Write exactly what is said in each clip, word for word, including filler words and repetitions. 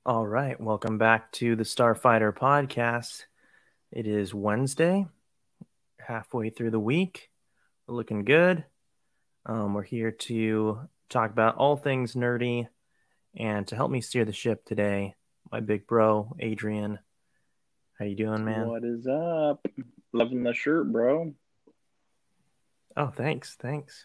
All right, welcome back to the Starfighter podcast. It is Wednesday, halfway through the week. We're looking good. Um, we're here to talk about all things nerdy, and to help me steer the ship today, my big bro Adrian. How you doing, man? What is up? Loving the shirt, bro. Oh, thanks, thanks.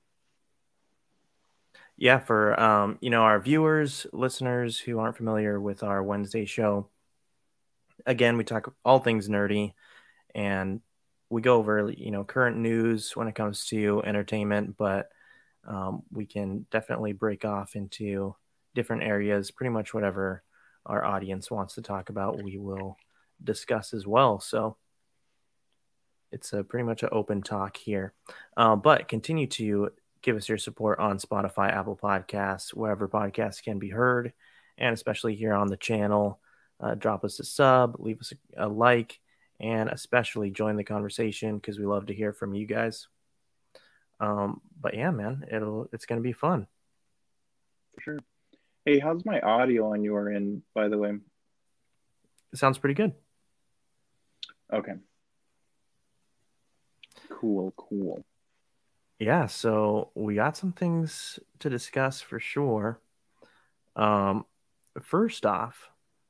Yeah, for um, you know, our viewers, listeners who aren't familiar with our Wednesday show, again, we talk all things nerdy, and we go over you know current news when it comes to entertainment, but um, we can definitely break off into different areas. Pretty much whatever our audience wants to talk about, we will discuss as well. So it's a pretty much an open talk here. Uh, but continue to give us your support on Spotify, Apple Podcasts, wherever podcasts can be heard, and especially here on the channel. Uh, drop us a sub, leave us a, a like, and especially join the conversation because we love to hear from you guys. Um, but yeah, man, it'll it's gonna be fun. For sure. Hey, how's my audio on your end, by the way? It sounds pretty good. Okay. Cool, cool. Yeah, so we got some things to discuss for sure. Um, first off,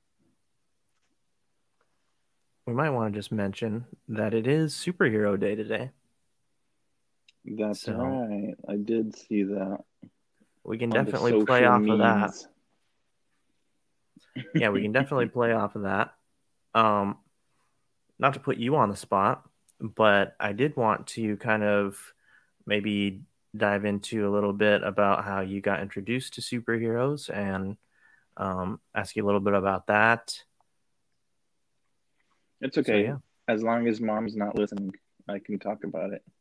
we might want to just mention that it is Superhero Day today. That's So right. I did see that we can on the definitely play social off of that. meds. Yeah, we can definitely play off of that. Um, not to put you on the spot, but I did want to kind of maybe dive into a little bit about how you got introduced to superheroes and um, ask you a little bit about that. It's So, okay. yeah. As long as mom's not listening, I can talk about it.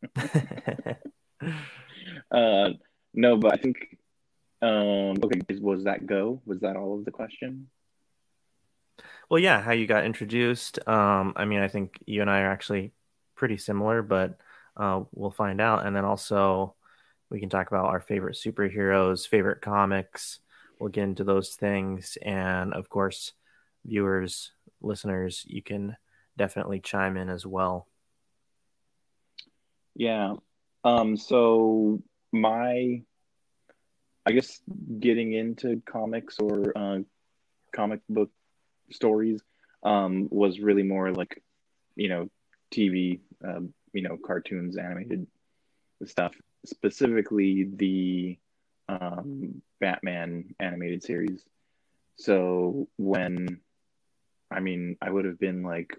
Uh, no, but I think, um, okay, was that go? Was that all of the question? Well, yeah, how you got introduced. Um, I mean, I think you and I are actually pretty similar, but uh, we'll find out. And then also, we can talk about our favorite superheroes, favorite comics. We'll get into those things. And of course, viewers, listeners, you can definitely chime in as well. Yeah. Um, so my, I guess getting into comics or uh, comic book stories um, was really more like, you know, T V, um, you know, cartoons, animated stuff, specifically the um, Batman animated series. So when, I mean, I would have been like,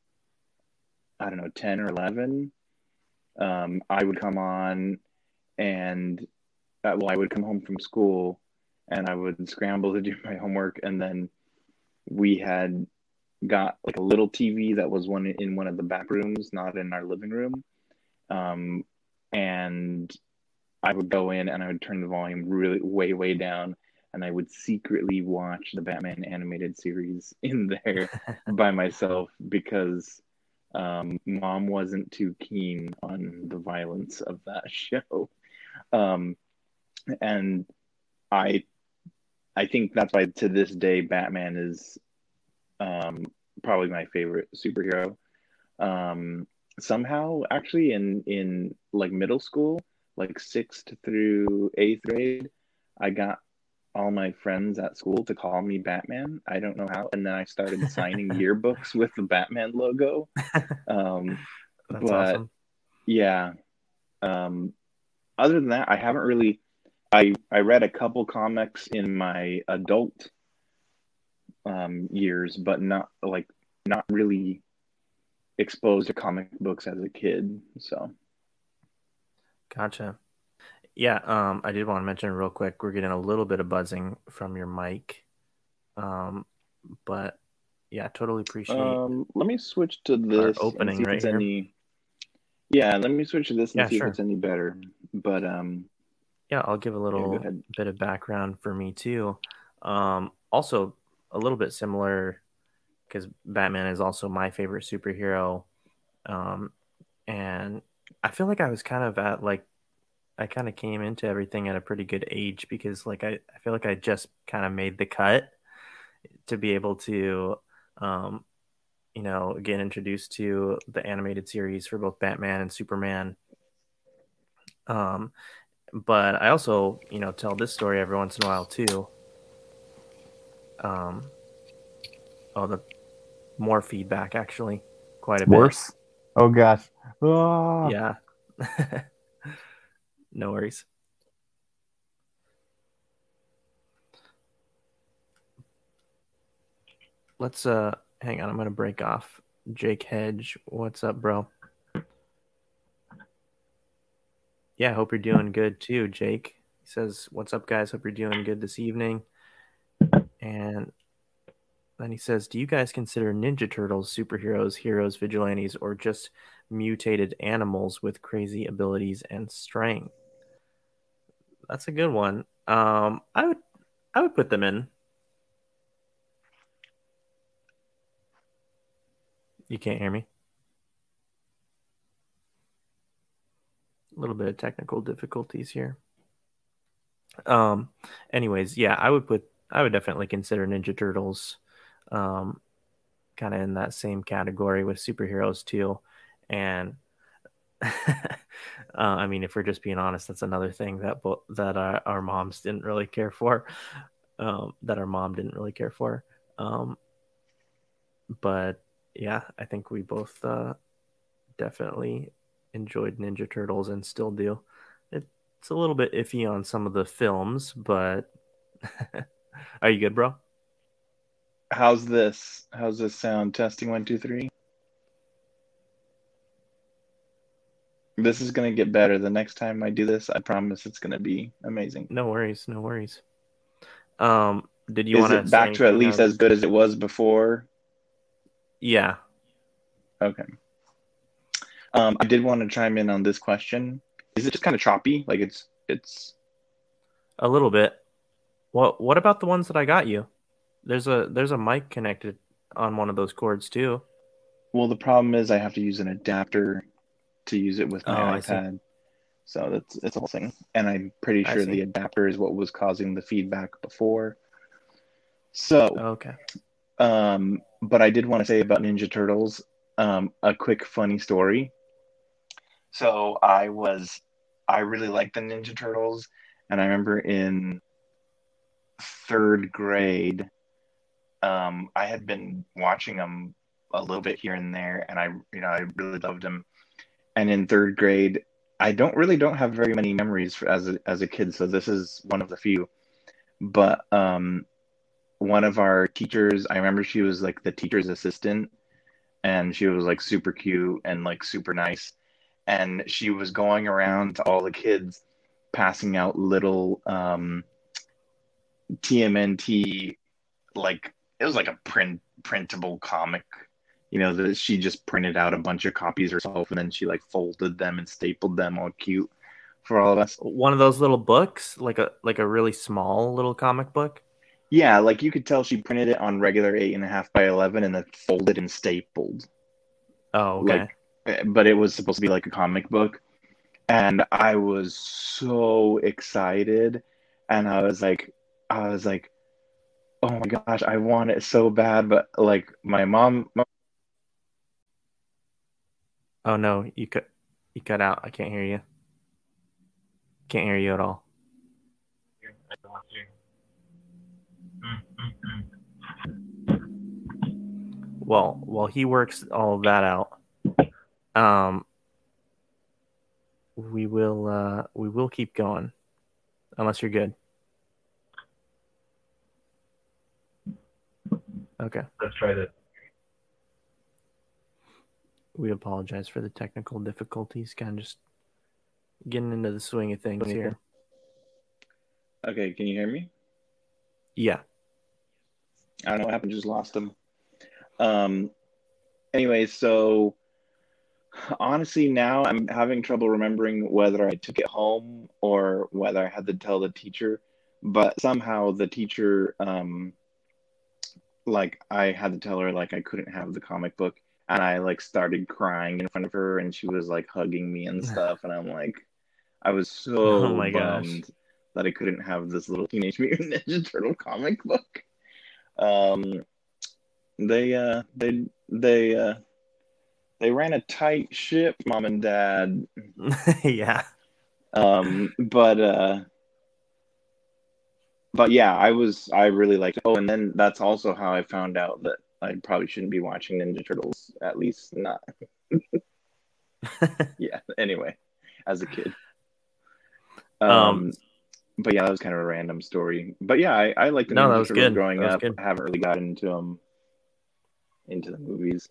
I don't know, ten or eleven, um, I would come on and, uh, well, I would come home from school and I would scramble to do my homework. And then we had got like a little T V that was one in one of the back rooms, not in our living room. Um, and I would go in and I would turn the volume really way, way down, and I would secretly watch the Batman animated series in there by myself because um, mom wasn't too keen on the violence of that show. Um, and I I think that's why to this day Batman is um, probably my favorite superhero. Um, Somehow, actually, in in like middle school, like sixth through eighth grade, I got all my friends at school to call me Batman. I don't know how, and then I started signing yearbooks with the Batman logo. Um, That's but awesome. yeah, um, other than that, I haven't really. I I read a couple comics in my adult um, years, but not like not really exposed to comic books as a kid. So Gotcha. Yeah, um, I did want to mention real quick, we're getting a little bit of buzzing from your mic. Um, but yeah, totally appreciate um, let me switch to our this and opening see if right it's here. any. Yeah, let me switch to this and Yeah, see if sure. it's any better. But um, Yeah, I'll give a yeah, go little ahead. bit of background for me too. Um, also, a little bit similar because Batman is also my favorite superhero. Um, and I feel like I was kind of at like, I kind of came into everything at a pretty good age because like I, I feel like I just kind of made the cut to be able to, um, you know, get introduced to the animated series for both Batman and Superman. Um, but I also, you know, tell this story every once in a while too. Um, oh, the more feedback actually, quite a bit. Worse? Oh gosh. Oh. Yeah. No worries. Let's uh hang on, I'm gonna break off. Jake Hedge, what's up, bro? Yeah, hope you're doing good too, Jake. He says, "What's up, guys? Hope you're doing good this evening." And then he says, "Do you guys consider Ninja Turtles superheroes, heroes, vigilantes, or just mutated animals with crazy abilities and strength?" That's a good one. Um, I would, I would put them in. You can't hear me. A little bit of technical difficulties here. Um, anyways, yeah, I would put, I would definitely consider Ninja Turtles, um, kind of in that same category with superheroes too. And uh, I mean, if we're just being honest, that's another thing that bo- that our, our moms didn't really care for. Um, that our mom didn't really care for. Um, but yeah, I think we both uh, definitely enjoyed Ninja Turtles and still do. It's a little bit iffy on some of the films, but are you good, bro? How's this? How's this sound? Testing one, two, three. This is gonna get better. The next time I do this, I promise it's gonna be amazing. No worries, no worries. Um, did you Is want it to say back to at anything least on... as good as it was before? Yeah. Okay. Um, I did want to chime in on this question. Is it just kind of choppy? Like it's it's A little bit. What what about the ones that I got you? There's a there's a mic connected on one of those cords too. well, the problem is I have to use an adapter to use it with Oh, my I see. iPad. So that's it's a whole thing. And I'm pretty I sure see. the adapter is what was causing the feedback before. So, Okay. um, but I did want to say about Ninja Turtles, um, a quick funny story. So I was, I really liked the Ninja Turtles, and I remember in third grade, um, I had been watching them a little bit here and there, and I, you know, I really loved them. And in third grade, I don't really don't have very many memories for, as a, as a kid, so this is one of the few. But um, one of our teachers, I remember she was like the teacher's assistant, and she was like super cute and like super nice. And she was going around to all the kids passing out little um, T M N T, like it was like a print printable comic, you know, that she just printed out a bunch of copies herself, and then she like folded them and stapled them all cute for all of us. One of those little books, like a like a really small little comic book. Yeah, like you could tell she printed it on regular eight and a half by eleven and then folded and stapled. Oh, okay. Like, but it was supposed to be like a comic book. And I was so excited. And I was like, I was like, oh my gosh, I want it so bad. But like my mom, my Oh no, you cut you cut out. I can't hear you. Can't hear you at all. Well, while he works all of that out, um, we will uh, we will keep going, unless you're good. Okay. Let's try that. We apologize for the technical difficulties. Kind of just getting into the swing of things here. okay, can you hear me? Yeah. I don't know what happened, just lost them. Um, anyway, so honestly, now I'm having trouble remembering whether I took it home or whether I had to tell the teacher. But somehow the teacher, um, like, I had to tell her like I couldn't have the comic book, and I like started crying in front of her, and she was like hugging me and stuff, and I'm like, I was so Oh my gosh. bummed that I couldn't have this little Teenage Mutant Ninja Turtle comic book. Um, they uh, they they uh, they ran a tight ship, mom and dad. Yeah. Um, but uh, but yeah, I was I really liked. Oh, and then that's also how I found out that I probably shouldn't be watching Ninja Turtles. At least not. Yeah. Anyway, as a kid. um Um, but yeah, that was kind of a random story. But yeah, I, I liked the no, that Ninja was Turtles good. That growing was up. good. I haven't really gotten into them into the movies.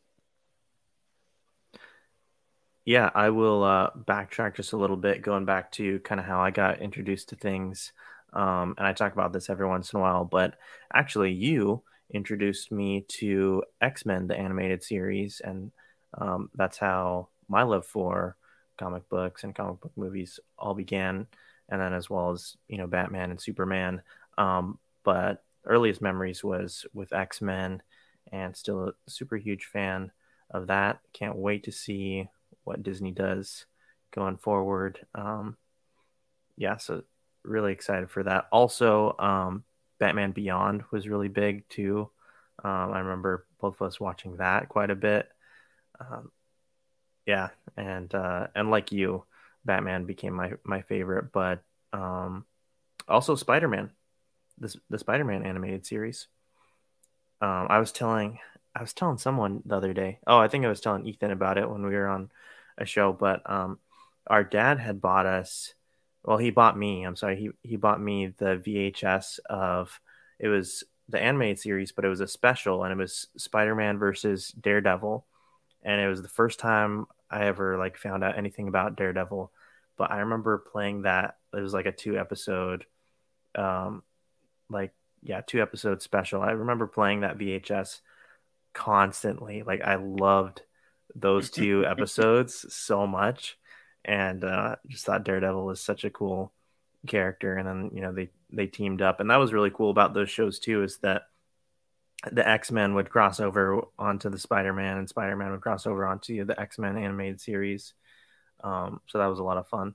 Yeah, I will uh, backtrack just a little bit, going back to kind of how I got introduced to things. Um, and I talk about this every once in a while, but actually, you introduced me to X Men, the animated series, and um, that's how my love for comic books and comic book movies all began. And then, as well as you know, Batman and Superman. Um, but earliest memories was with X Men, and still a super huge fan of that. Can't wait to see what Disney does going forward. Um, yeah, so really excited for that. Also, um, Batman Beyond was really big too. Um, I remember both of us watching that quite a bit. Um, yeah, and uh, and like you, Batman became my my favorite, but um, also Spider Man, this the Spider Man animated series. Um, I was telling I was telling someone the other day. Oh, I think I was telling Ethan about it when we were on a show. But um, our dad had bought us. Well, he bought me. I'm sorry. He he bought me the V H S of it was the animated series, but it was a special, and it was Spider-Man versus Daredevil, and it was the first time I ever like found out anything about Daredevil. But I remember playing that. It was like a two episode, um, like yeah, two episode special. I remember playing that V H S constantly. Like I loved those two episodes so much, and uh, just thought Daredevil was such a cool character. And then you know they they teamed up, and that was really cool about those shows too. Is that the X Men would cross over onto the Spider Man, and Spider Man would cross over onto the X Men animated series. Um, so that was a lot of fun.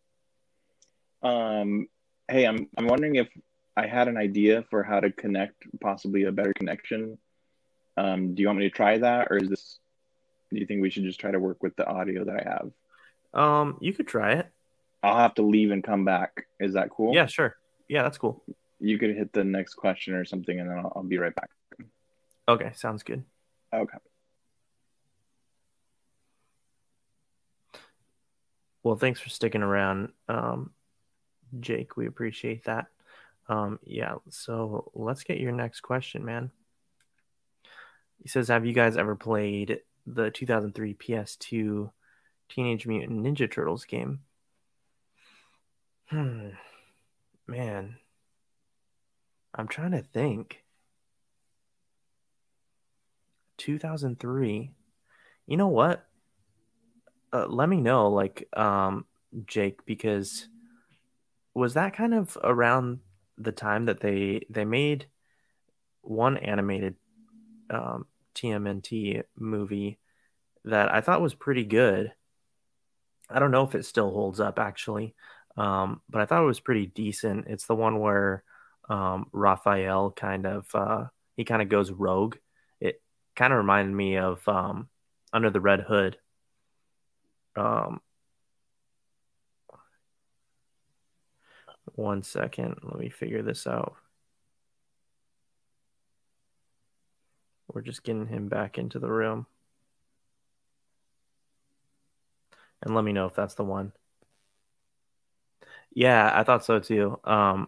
Um, hey, I'm I'm wondering if I had an idea for how to connect, possibly a better connection. Um, do you want me to try that, or is this? Do you think we should just try to work with the audio that I have? Um, you could try it. I'll have to leave and come back. Is that cool? Yeah, sure. Yeah, that's cool. You could hit the next question or something, and then I'll, I'll be right back. Okay, sounds good. Okay. Well, thanks for sticking around, um, Jake. We appreciate that. Um, yeah, so let's get your next question, man. He says, have you guys ever played the two thousand three P S two Teenage Mutant Ninja Turtles game? Hmm, man, I'm trying to think. two thousand three. You know what? Uh, let me know, like, um, Jake, because was that kind of around the time that they they made one animated um, T M N T movie that I thought was pretty good. I don't know if it still holds up actually, um, but I thought it was pretty decent. It's the one where um, Raphael kind of uh, he kind of goes rogue. It kind of reminded me of um, Under the Red Hood. Um, one second, let me figure this out. We're just getting him back into the room. And let me know if that's the one. Yeah, I thought so too. Um,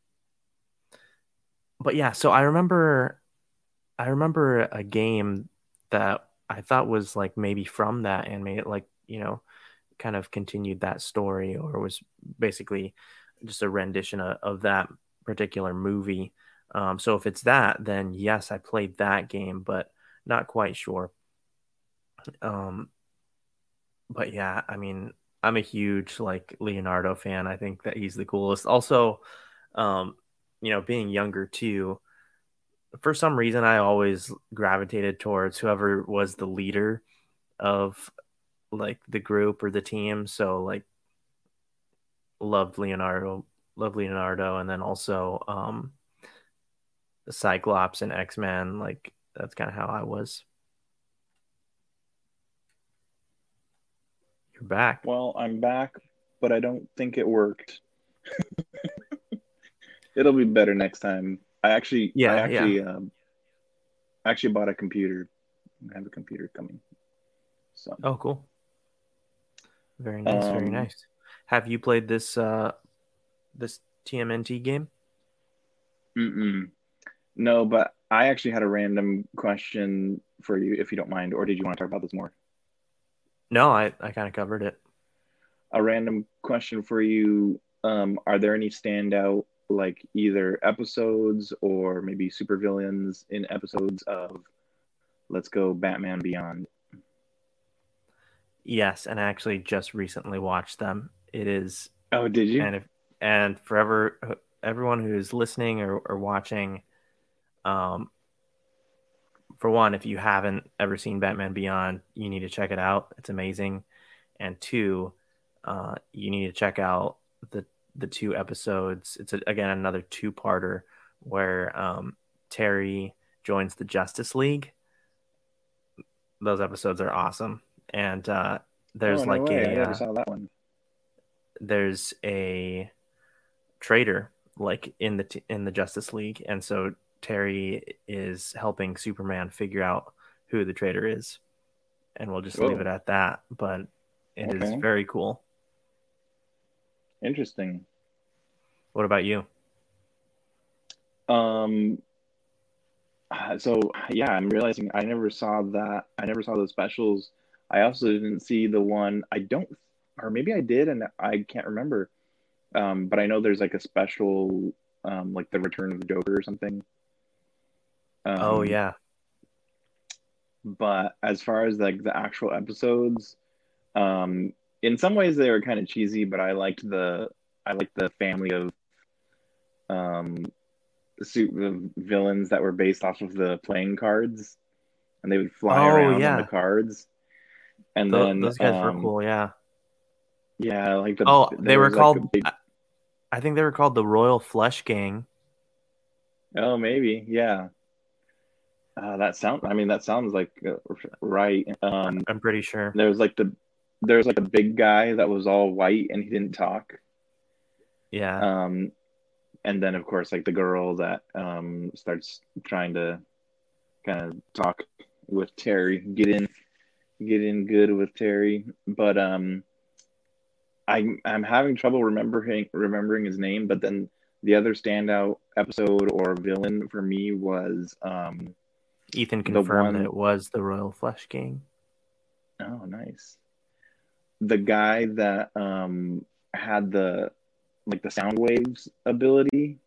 but yeah, so I remember, I remember a game that I thought was like maybe from that anime, like you know, kind of continued that story, or was basically just a rendition of, of that particular movie. Um, so if it's that, then yes, I played that game, but not quite sure. Um, but yeah, I mean, I'm a huge like Leonardo fan. I think that he's the coolest. Also, um, you know, being younger too, for some reason I always gravitated towards whoever was the leader of like the group or the team. So like loved Leonardo, loved Leonardo, and then also um Cyclops and X-Men. Like that's kind of how I was. You're back. Well, I'm back, but I don't think it worked. It'll be better next time. I actually, Yeah, I actually, yeah. um, actually bought a computer. I have a computer coming. So. Oh, cool. Very nice. Um, very nice. Have you played this uh this T M N T game? Mm-mm. No, but I actually had a random question for you, if you don't mind, or did you want to talk about this more? No, I I kind of covered it. A random question for you. Um, are there any standout, like either episodes or maybe supervillains in episodes of Let's Go Batman Beyond? Yes, and I actually just recently watched them. It is, Oh, did you? and if and forever everyone who's listening or, or watching, um, for one, if you haven't ever seen Batman Beyond, you need to check it out. It's amazing. And two, uh, you need to check out the the two episodes. It's a, again another two parter where um, Terry joins the Justice League. Those episodes are awesome, and uh, there's oh, no like way. a I never uh, saw that one. there's a traitor like in the t- in the Justice League, and so Terry is helping Superman figure out who the traitor is, and we'll just Whoa. leave it at that. But it Okay. is very cool. Interesting. What about you? Um. So yeah, I'm realizing I never saw that. I never saw the specials. I also didn't see the one. I don't, or maybe I did, and I can't remember. Um, but I know there's like a special, um, like the Return of the Joker or something. Um, Oh yeah, But as far as like the actual episodes, um, in some ways they were kind of cheesy, but I liked the I liked the family of um suit the villains that were based off of the playing cards, and they would fly oh around on the yeah. cards. And Th- then those guys were um, cool. Yeah. yeah, like the Oh, they there were was like a called. big. I think they were called the Royal Flush Gang. Oh, maybe, yeah. Uh, that sound. I mean, that sounds like uh, right. Um, I'm pretty sure. there was like the there was like a big guy that was all white and he didn't talk. Yeah. Um, and then of course like the girl that um starts trying to kind of talk with Terry, get in, get in good with Terry. But um, I'm I'm having trouble remembering remembering his name. But then the other standout episode or villain for me was um. Ethan The confirmed one, that it was the Royal Flush Gang. oh, nice. The guy that um had the like the sound waves ability,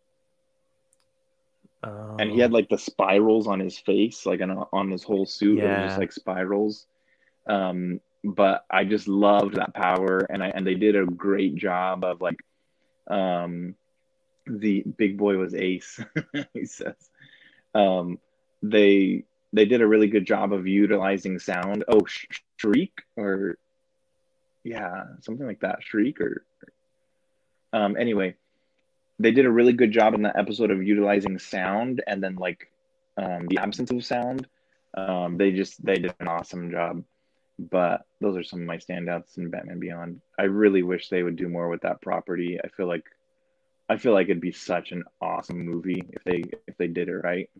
Oh, and he had like the spirals on his face, like on on his whole suit. It was just yeah. like spirals. Um, but I just loved that power, and I and they did a great job of like, um, the big boy was Ace. He says, um, they they did a really good job of utilizing sound. Oh, sh- shriek or yeah, something like that. Shriek or um. Anyway, they did a really good job in that episode of utilizing sound, and then like um, the absence of sound. Um, they just they did an awesome job. But those are some of my standouts in Batman Beyond. I really wish they would do more with that property. I feel like I feel like it'd be such an awesome movie if they if they did it right.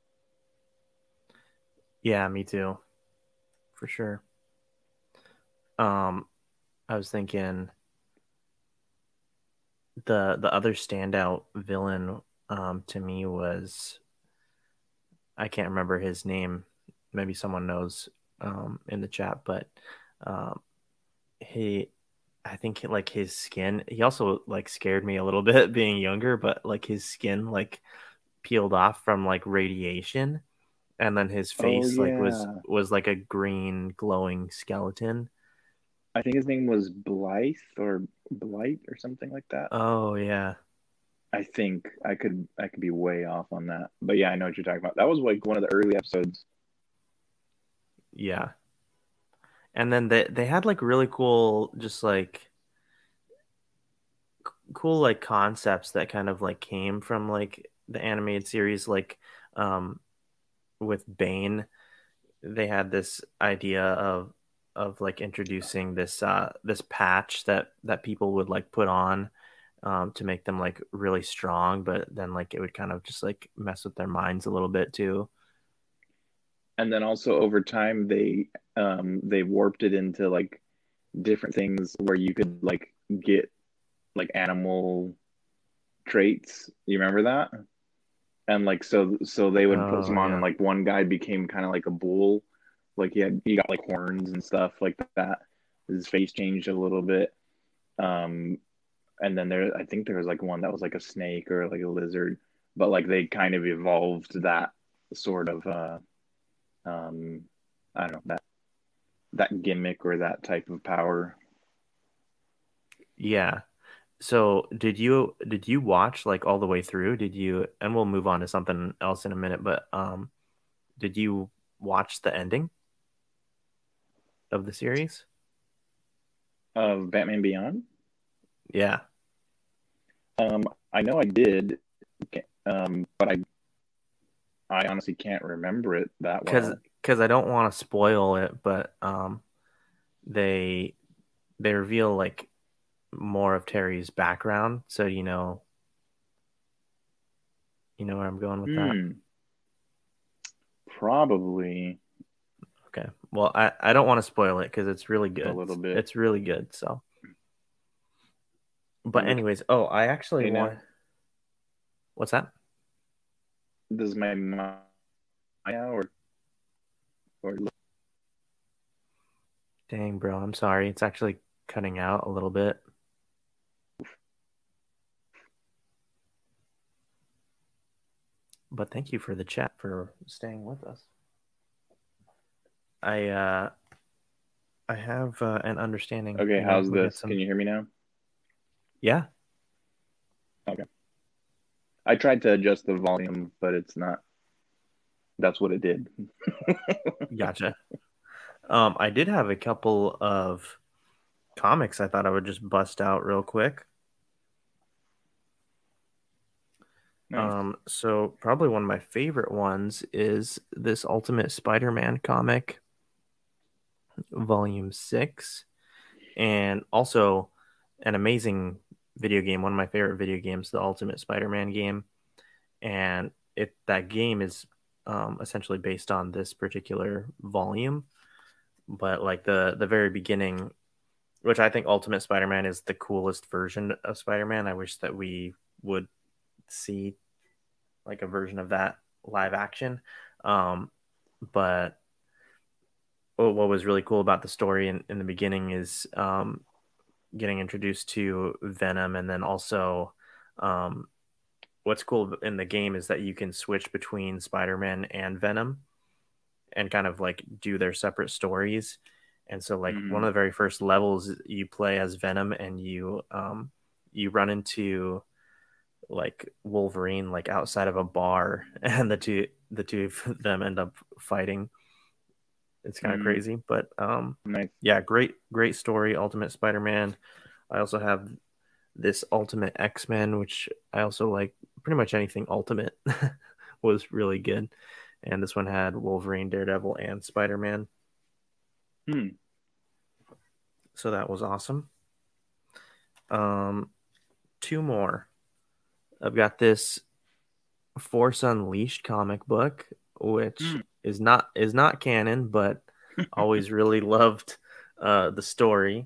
Yeah, me too. For sure. Um, I was thinking the the other standout villain um to me was, I can't remember his name. Maybe someone knows um in the chat, but um he I think like his skin, he also like scared me a little bit being younger, but like his skin like peeled off from like radiation, and then his Oh face like was yeah, was like a green glowing skeleton. I think his name was Blythe or Blight or something like that. Oh yeah. I think I could I could be way off on that, but yeah, I know what you're talking about. That was like one of the early episodes. Yeah. And then they they had like really cool, just like c- cool like concepts that kind of like came from like the animated series, like um, with Bane, they had this idea of of like introducing this uh this patch that that people would like put on um to make them like really strong, but then like it would kind of just like mess with their minds a little bit too. And then also over time they um they warped it into like different things where you could like get like animal traits. You remember that? And like so so they would put Oh some on, and yeah. like one guy became kind of like a bull. Like he had he got like horns and stuff like that. His face changed a little bit. Um and then there I think there was like one that was like a snake or like a lizard, but like they kind of evolved that sort of uh um I don't know, that that gimmick or that type of power. Yeah. So did you did you watch like all the way through? Did you, and we'll move on to something else in a minute, but um did you watch the ending of the series? Of Batman Beyond. Yeah. Um, I know I did, um, but I I honestly can't remember it that Cuz well. cuz I don't want to spoil it, but um they they reveal like more of Terry's background, so you know you know where I'm going with that. Hmm, probably Okay. Well, I I don't want to spoil it cuz it's really a good. little bit. It's really good, so. But Okay, anyways, oh, I actually now want, what's that? does my Maya or or Dang, bro, I'm sorry. It's actually cutting out a little bit. But thank you for the chat for staying with us. I uh I have uh, an understanding, okay? you know, How's we got this? Can some. you hear me now? Yeah, Okay, I tried to adjust the volume, but it's not. That's what it did. gotcha. Um I did have a couple of comics I thought I would just bust out real quick. Nice. Um so probably one of my favorite ones is this Ultimate Spider-Man comic, volume six, and also an amazing video game, one of my favorite video games, the Ultimate Spider-Man game. And it that game is um, essentially based on this particular volume, but like the the very beginning, which I think Ultimate Spider-Man is the coolest version of Spider-Man. I wish that we would see like a version of that live action. Um, but what was really cool about the story in, in the beginning is um, getting introduced to Venom, and then also um, what's cool in the game is that you can switch between Spider-Man and Venom and kind of like do their separate stories. And so like one Mm-hmm. of the very first levels you play as Venom, and you um you run into like Wolverine like outside of a bar and the two the two of them end up fighting. It's kind of Mm-hmm. crazy, but um Nice. yeah, great great story, Ultimate Spider-Man. I also have this Ultimate X-Men, which I also like. Pretty much anything Ultimate was really good. And this one had Wolverine, Daredevil, and Spider-Man. Hmm. So that was awesome. Um, two more. I've got this Force Unleashed comic book, which Hmm. is not is not canon, but always really loved uh, the story.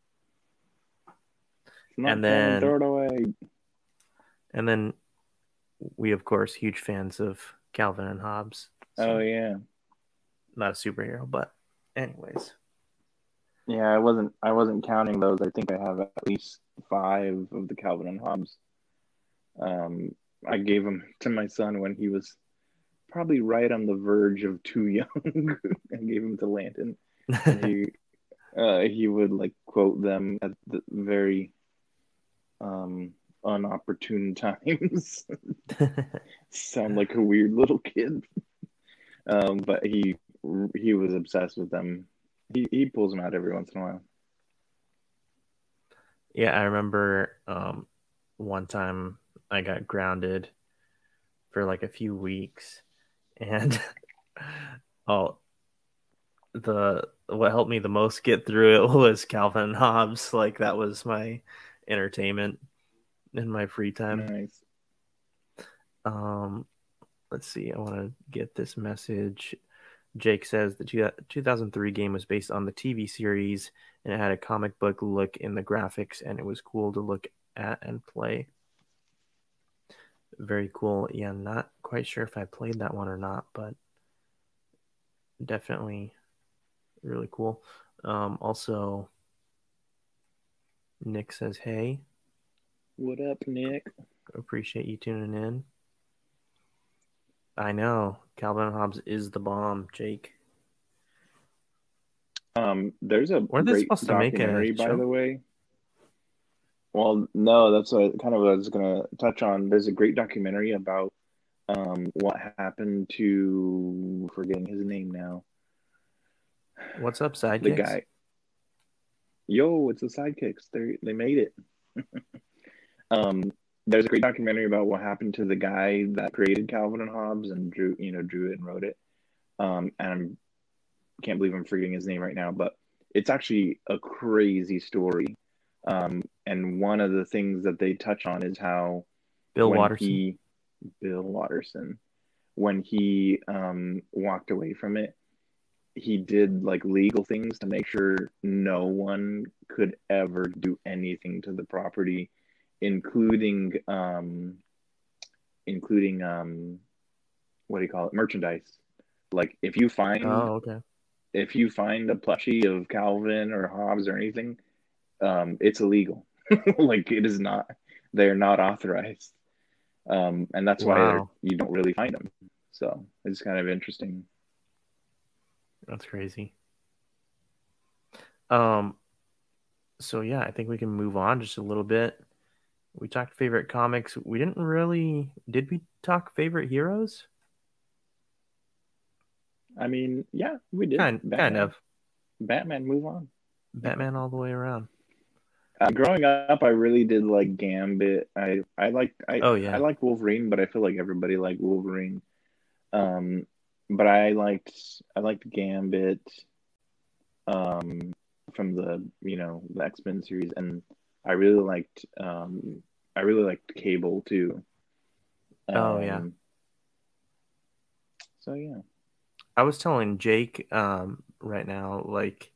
It's not And canon. then Throw it away. and then we of course huge fans of Calvin and Hobbes. Oh So yeah. not a superhero, but anyways. Yeah, I wasn't I wasn't counting those. I think I have at least five of the Calvin and Hobbes. Um, I gave them to my son when he was probably right on the verge of too young. I gave him to Landon, and he uh, he would like quote them at the very um, unopportune times. Sound like a weird little kid, um, but he he was obsessed with them. He he pulls them out every once in a while. Yeah, I remember um, one time I got grounded for like a few weeks, and oh, the what helped me the most get through it was Calvin and Hobbes. Like that was my entertainment in my free time. Nice. Um, let's see. I want to get this message. Jake says the two thousand three game was based on the T V series, and it had a comic book look in the graphics, and it was cool to look at and play. Very cool. Yeah, not quite sure if I played that one or not, but definitely really cool. Um, also, Nick says, hey. What up, Nick? Appreciate you tuning in. I know. Calvin and Hobbes is the bomb, Jake. Um, there's a Weren't they great supposed to make a documentary, by show? the way. Well, no, that's what kind of what I was gonna touch on. There's a great documentary about um what happened to forgetting his name now. What's up, Sidekicks? The guy. Yo, it's the Sidekicks. They they made it. um, there's a great documentary about what happened to the guy that created Calvin and Hobbes and drew, you know, drew it and wrote it. Um, and I can't believe I'm forgetting his name right now, but it's actually a crazy story. Um, and one of the things that they touch on is how Bill when Watterson. he, Bill Watterson, when he um, walked away from it, he did like legal things to make sure no one could ever do anything to the property, including um, including um, what do you call it, merchandise. Like if you find Oh, okay. if you find a plushie of Calvin or Hobbes or anything, um, it's illegal. Like it is not, they're not authorized. Um, and that's why Wow. you don't really find them. So it's kind of interesting. That's crazy. Um, so yeah, I think we can move on just a little bit. We talked favorite comics. We didn't really, did we talk favorite heroes? I mean, yeah, we did. Kind, kind of. Batman, move on. Batman all the way around. Uh, growing up, I really did like Gambit. I I like I Oh, yeah. I like Wolverine, but I feel like everybody liked Wolverine. Um, but I liked I liked Gambit. Um, from the you know the X-Men series, and I really liked um I really liked Cable too. Um, Oh, yeah. So yeah. I was telling Jake um, right now, like,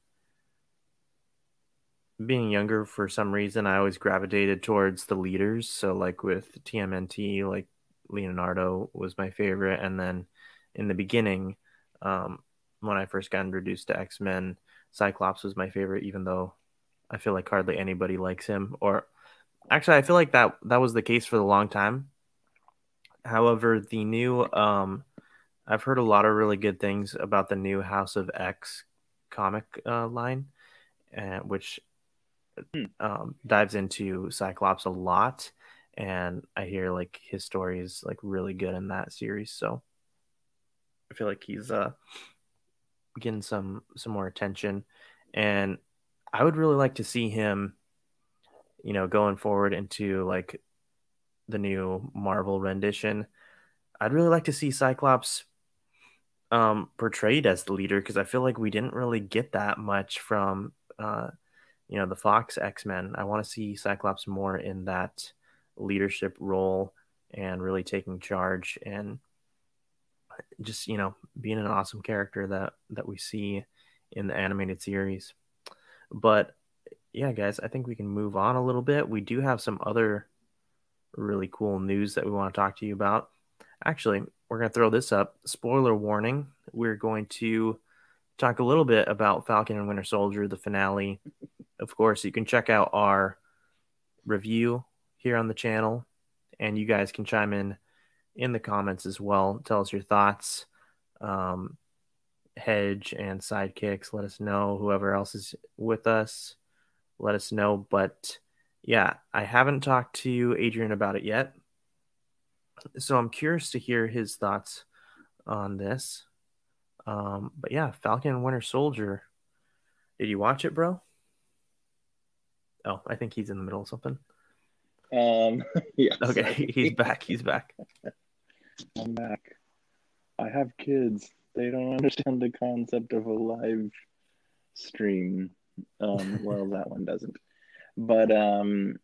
being younger, for some reason, I always gravitated towards the leaders. So, like, with T M N T, like, Leonardo was my favorite. And then in the beginning, um, when I first got introduced to X-Men, Cyclops was my favorite, even though I feel like hardly anybody likes him. Or actually, I feel like that, that was the case for a long time. However, the new... Um, I've heard a lot of really good things about the new House of X comic uh, line, uh, which um, dives into Cyclops a lot. And I hear like his story is like really good in that series. So I feel like he's uh, getting some some more attention. And I would really like to see him, you know, going forward into like the new Marvel rendition. I'd really like to see Cyclops um portrayed as the leader, because I feel like we didn't really get that much from uh you know the Fox X-Men. I want to see Cyclops more in that leadership role and really taking charge and just you know being an awesome character that that we see in the animated series. But yeah, guys, I think we can move on a little bit. We do have some other really cool news that we want to talk to you about. Actually, we're going to throw this up. Spoiler warning. We're going to talk a little bit about Falcon and Winter Soldier, the finale. Of course, you can check out our review here on the channel, and you guys can chime in in the comments as well. Tell us your thoughts. Um, Hedge and Sidekicks, let us know. Whoever else is with us, let us know. But yeah, I haven't talked to Adrian about it yet, so I'm curious to hear his thoughts on this. Um, but yeah, Falcon and Winter Soldier. Did you watch it, bro? Oh, I think he's in the middle of something. Um, yeah. Okay, sorry. he's back. He's back. I'm back. I have kids. They don't understand the concept of a live stream. Um, well, that one doesn't. But um,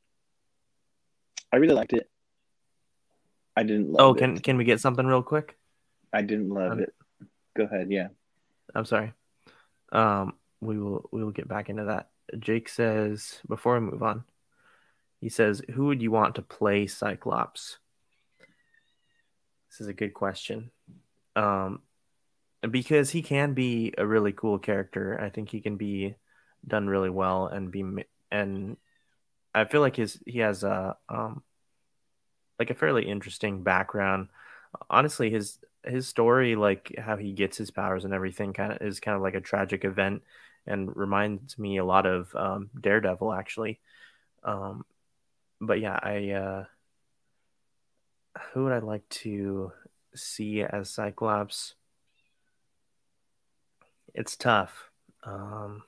I really liked it. I didn't love Oh, it. can can we get something real quick? I didn't love Um, it. Go ahead. Yeah. I'm sorry. Um, we will we will get back into that. Jake says before we move on, he says, "Who would you want to play Cyclops?" This is a good question. Um, because he can be a really cool character. I think he can be done really well and be and I feel like his he has a um like a fairly interesting background. Honestly, his his story, like how he gets his powers and everything, kind of is kind of like a tragic event, and reminds me a lot of um, Daredevil, actually. Um, but yeah, I uh, who would I like to see as Cyclops? It's tough. Um,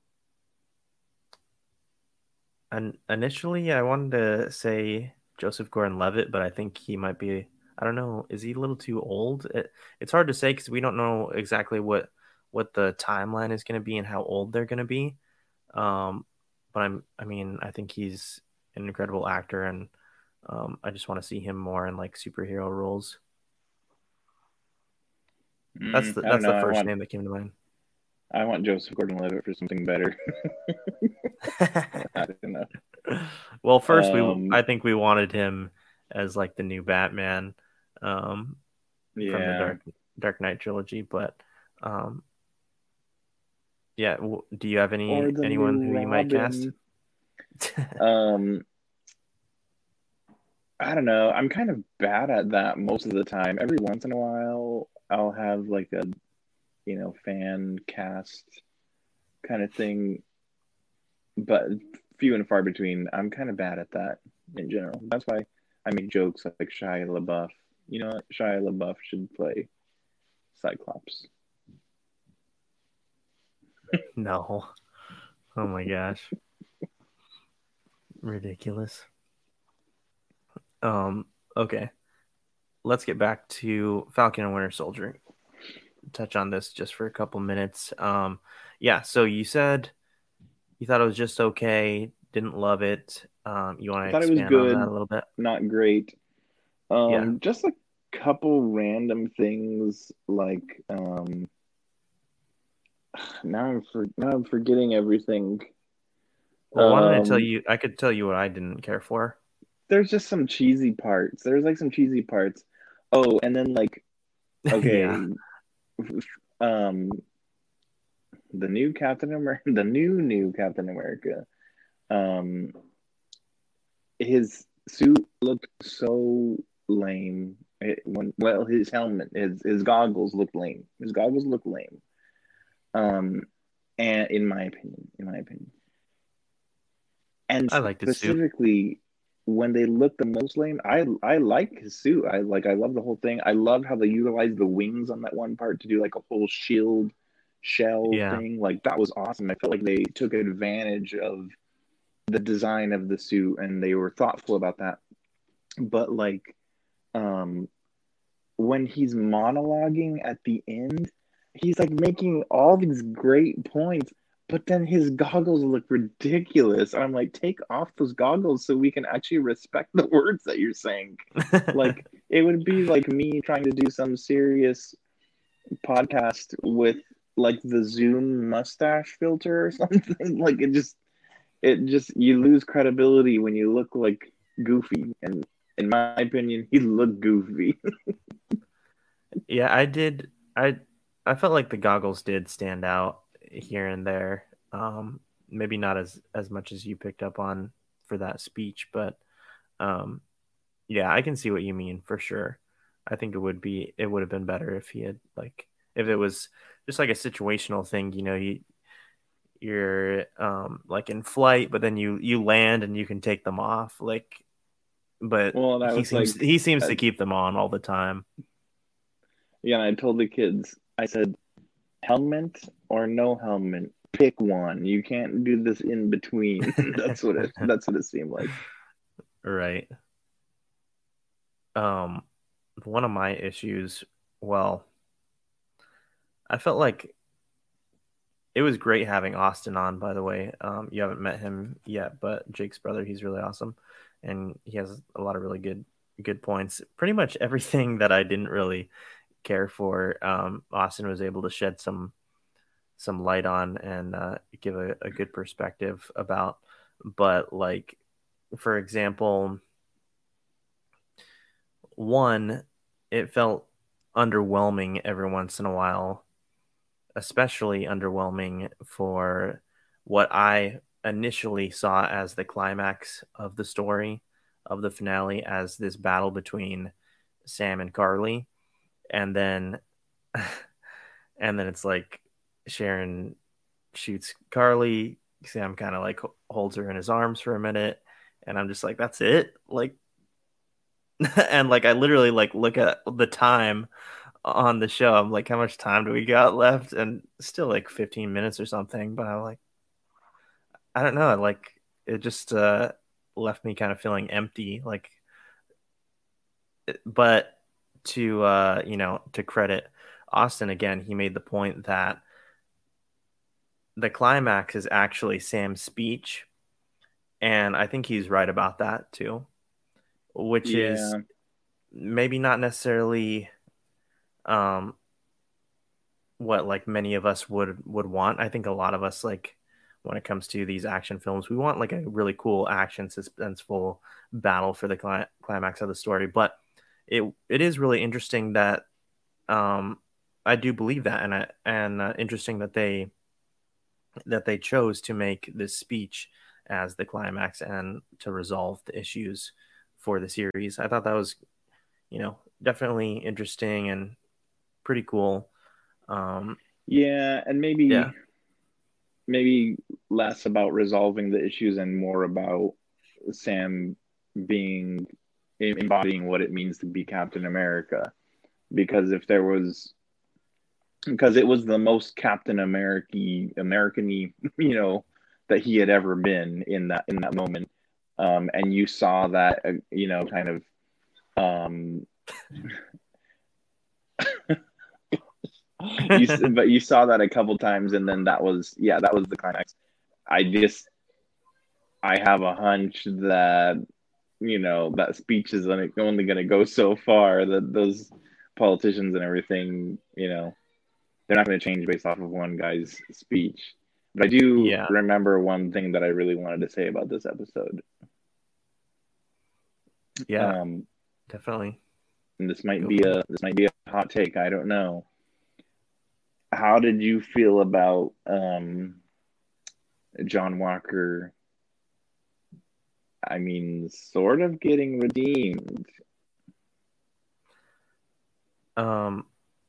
and initially, I wanted to say Joseph Gordon-Levitt, but I think he might be. I don't know. Is he a little too old? It, it's hard to say because we don't know exactly what what the timeline is going to be and how old they're going to be. Um, but I'm. I mean, I think he's an incredible actor, and um, I just want to see him more in like superhero roles. That's Mm, the I don't that's know. the I first want name that came to mind. I want Joseph Gordon-Levitt for something better. I don't know. Well, first we Um, I think we wanted him as like the new Batman um, from the yeah. Dark Dark Knight trilogy, but um, yeah, w- do you have any Or the anyone new who you might cast? Robin. Um, I don't know. I'm kind of bad at that most of the time. Every once in a while, I'll have like a, you know, fan cast kind of thing, but few and far between. I'm kind of bad at that in general. That's why I make jokes like Shia LaBeouf. You know what? Shia LaBeouf should play Cyclops. No. Oh my gosh. Ridiculous. Um, okay. Let's get back to Falcon and Winter Soldier. Touch on this just for a couple minutes. Um, yeah, so you said you thought it was just okay, didn't love it. Um, you want I to thought it was expand on that good, a little bit? not great. Yeah. Um, just a couple random things like um now I'm for now I'm forgetting everything. Well, why don't I tell Um, you? I could tell you what I didn't care for. there's just some cheesy parts. There's like some cheesy parts. Oh, and then like Yeah. okay, um, the new Captain America, the new new Captain America. Um, his suit looked so lame. It, when, well, his helmet, his his goggles looked lame. His goggles looked lame. Um, and in my opinion, in my opinion, and I like the suit. specifically when they look the most lame, I I like his suit. I like I love the whole thing. I love how they utilized the wings on that one part to do like a whole shield shell Yeah. thing. Like that was awesome. I felt like they took advantage of the design of the suit and they were thoughtful about that. But like um when he's monologuing at the end, he's like making all these great points, but then his goggles look ridiculous. I'm like, take off those goggles so we can actually respect the words that you're saying. Like, it would be like me trying to do some serious podcast with like the Zoom mustache filter or something. Like, it just, it just, you lose credibility when you look like goofy. And in my opinion, he looked goofy. Yeah, I did. I I felt like the goggles did stand out here and there. Um, maybe not as as much as you picked up on for that speech, but um, yeah, I can see what you mean for sure. I think it would be it would have been better if he had like if it was just like a situational thing, you know, you you're um like in flight, but then you you land and you can take them off, like. But Well, and I he was seems like, he seems uh, to keep them on all the time. yeah, and I told the kids, I said, helmet or no helmet, pick one. You can't do this in between. that's what it. That's what it seemed like. Right. Um, one of my issues, well, I felt like it was great having Austin on, by the way. Um, you haven't met him yet, but Jake's brother, he's really awesome. And he has a lot of really good good points. Pretty much everything that I didn't really care for, um, Austin was able to shed some some light on and uh, give a, a good perspective about. But like, for example, one, it felt underwhelming every once in a while, especially underwhelming for what I initially saw as the climax of the story of the finale, as this battle between Sam and Carly. And then and then it's like Sharon shoots Carly, Sam kind of like holds her in his arms for a minute, and I'm just like, that's it? Like and like I literally like look at the time on the show. I'm like, how much time do we got left? And still like fifteen minutes or something. But I'm like, I don't know. Like it just uh, left me kind of feeling empty. Like, but to uh, you know, to credit Austin again, he made the point that the climax is actually Sam's speech, and I think he's right about that too. Which Yeah. is maybe not necessarily um what like many of us would would want. I think a lot of us, like when it comes to these action films, we want like a really cool action suspenseful battle for the cli- climax of the story. But it it is really interesting that um I do believe that, and I, and uh, interesting that they that they chose to make this speech as the climax and to resolve the issues for the series. I thought that was, you know, definitely interesting and pretty cool. Um, Yeah, and yeah, maybe maybe less about resolving the issues and more about Sam being embodying what it means to be Captain America. Because if there was, because it was the most Captain America American-y, you know, that he had ever been in that in that moment. Um, and you saw that, uh, you know, kind of um you but you saw that a couple times, and then that was, yeah, that was the climax. I just I have a hunch that, you know, that speech is only going to go so far, that those politicians and everything, you know, they're not going to change based off of one guy's speech. But I do yeah, remember one thing that I really wanted to say about this episode. yeah, Um, definitely. and this might Go be for it. a this might be a hot take. I don't know. How did you feel about um, John Walker? I mean, sort of getting redeemed. Um,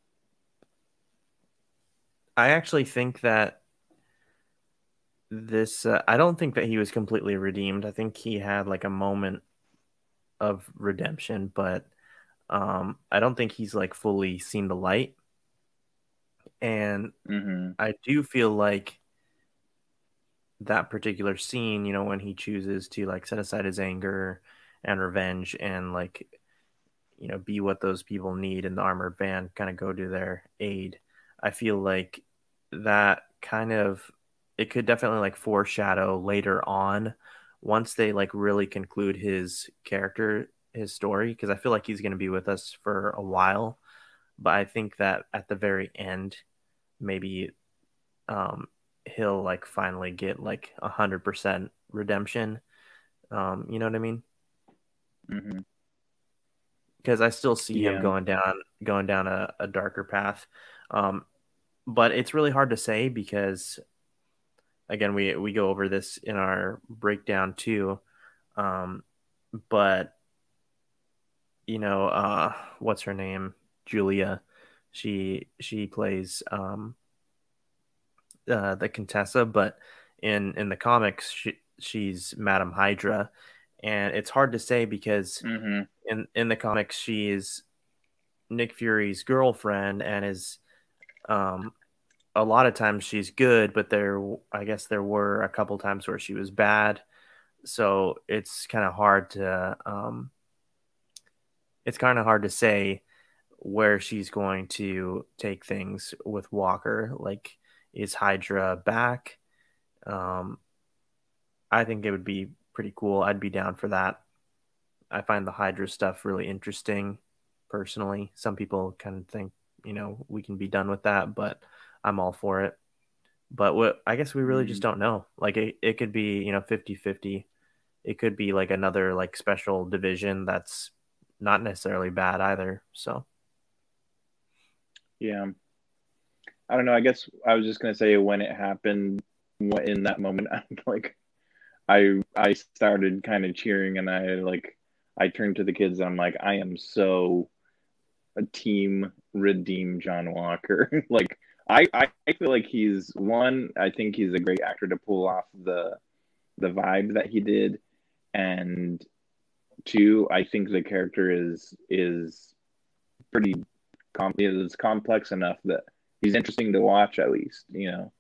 I actually think that this, uh, I don't think that he was completely redeemed. I think he had like a moment of redemption, but um, I don't think he's like fully seen the light. And Mm-hmm. I do feel like that particular scene, you know, when he chooses to like set aside his anger and revenge and like, you know, be what those people need in the armored van, kind of go to their aid. I feel like that kind of, it could definitely like foreshadow later on once they like really conclude his character, his story, because I feel like he's going to be with us for a while. But I think that at the very end, maybe um, he'll like finally get like a hundred percent redemption. Um, you know what I mean? Mm-hmm. Because I still see him Yeah. going down going down a, a darker path. Um, but it's really hard to say because again, we we go over this in our breakdown too. Um, but you know, uh, what's her name? Julia. She she plays um, uh, the Contessa, but in in the comics, she, she's Madam Hydra, and it's hard to say because Mm-hmm. in in the comics she's Nick Fury's girlfriend and is um a lot of times she's good, but there I guess there were a couple times where she was bad. So it's kind of hard to um it's kind of hard to say where she's going to take things with Walker. Like, is Hydra back? Um, I think it would be pretty cool. I'd be down for that. I find the Hydra stuff really interesting, personally. Some people kind of think, you know, we can be done with that, but I'm all for it. But what I guess we really just Mm, don't know. Like, it, it could be, you know, fifty-fifty. It could be like another like special division that's not necessarily bad either. So yeah. I don't know. I guess I was just gonna say when it happened, what in that moment, I'm like, I I started kind of cheering, and I like, I turned to the kids, and I'm like, I am so a team redeem John Walker. Like, I I feel like he's one. I think he's a great actor to pull off the the vibe that he did, and two, I think the character is is pretty com- is complex enough that he's interesting to watch at least. You know.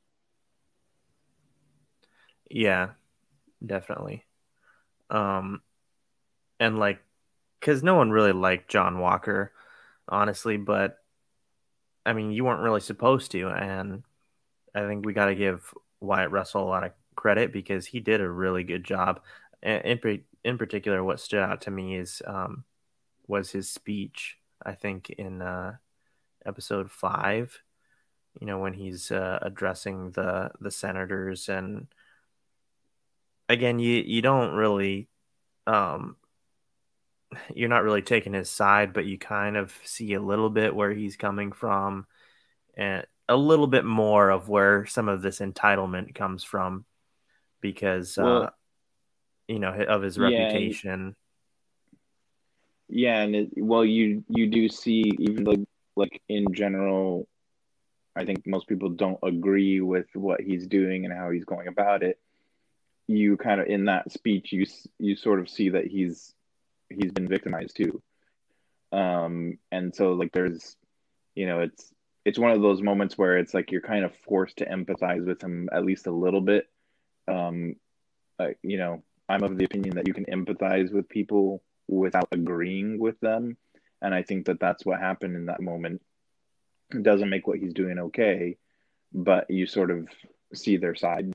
yeah, definitely. Um, and like, because no one really liked John Walker, honestly, but I mean, you weren't really supposed to, and I think we got to give Wyatt Russell a lot of credit because he did a really good job. In in particular, what stood out to me is um, was his speech. I think in uh, episode five, you know, when he's uh, addressing the the senators, and again, you you don't really um, you're not really taking his side, but you kind of see a little bit where he's coming from and a little bit more of where some of this entitlement comes from because uh, Well, you know, of his yeah, reputation. yeah, and it, well, you you do see even like like in general, I think most people don't agree with what he's doing and how he's going about it. You kind of in that speech, you you sort of see that he's he's been victimized too. Um, and so like there's, you know, it's it's one of those moments where it's like you're kind of forced to empathize with him at least a little bit. Um, uh, you know, I'm of the opinion that you can empathize with people without agreeing with them, and I think that that's what happened in that moment. It doesn't make what he's doing okay, but you sort of see their side.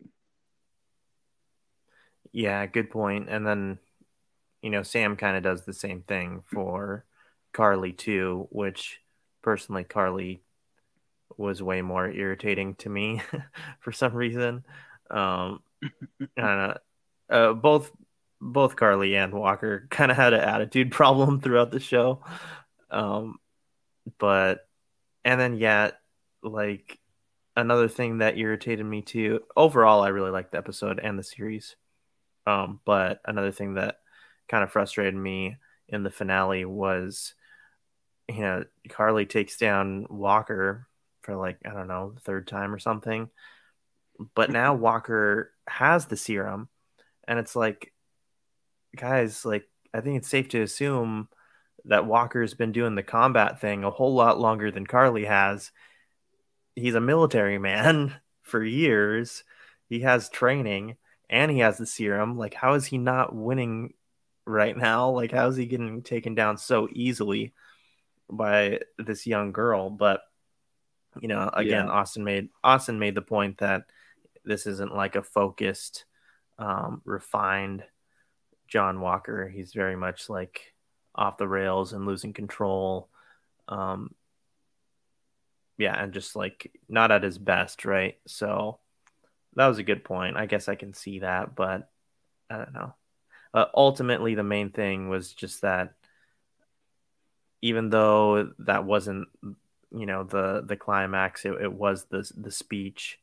Yeah, good point. And then, you know, Sam kind of does the same thing for Carly too, which personally Carly was way more irritating to me for some reason. Um, I don't know. Uh, both both Carly and Walker kind of had an attitude problem throughout the show. Um, but and then yeah, like another thing that irritated me too. Overall, I really liked the episode and the series. Um, but another thing that kind of frustrated me in the finale was, you know, Carly takes down Walker for like, I don't know, the third time or something. But now Walker has the serum, and it's like, guys, like, I think it's safe to assume that Walker's been doing the combat thing a whole lot longer than Carly has. He's a military man for years. He has training and he has the serum. Like, how is he not winning right now? Like, how is he getting taken down so easily by this young girl? But you know, again, Yeah, Austin made Austin made the point that this isn't like a focused, um, refined John Walker. He's very much like off the rails and losing control. Um, yeah, and just like not at his best, right? So that was a good point. I guess I can see that, but I don't know. Uh, ultimately, the main thing was just that even though that wasn't, you know, the the climax, it, it was the the speech.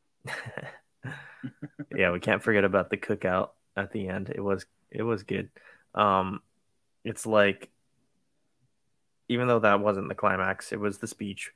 Yeah, we can't forget about the cookout at the end. It was it was good. Um, it's like even though that wasn't the climax, it was the speech.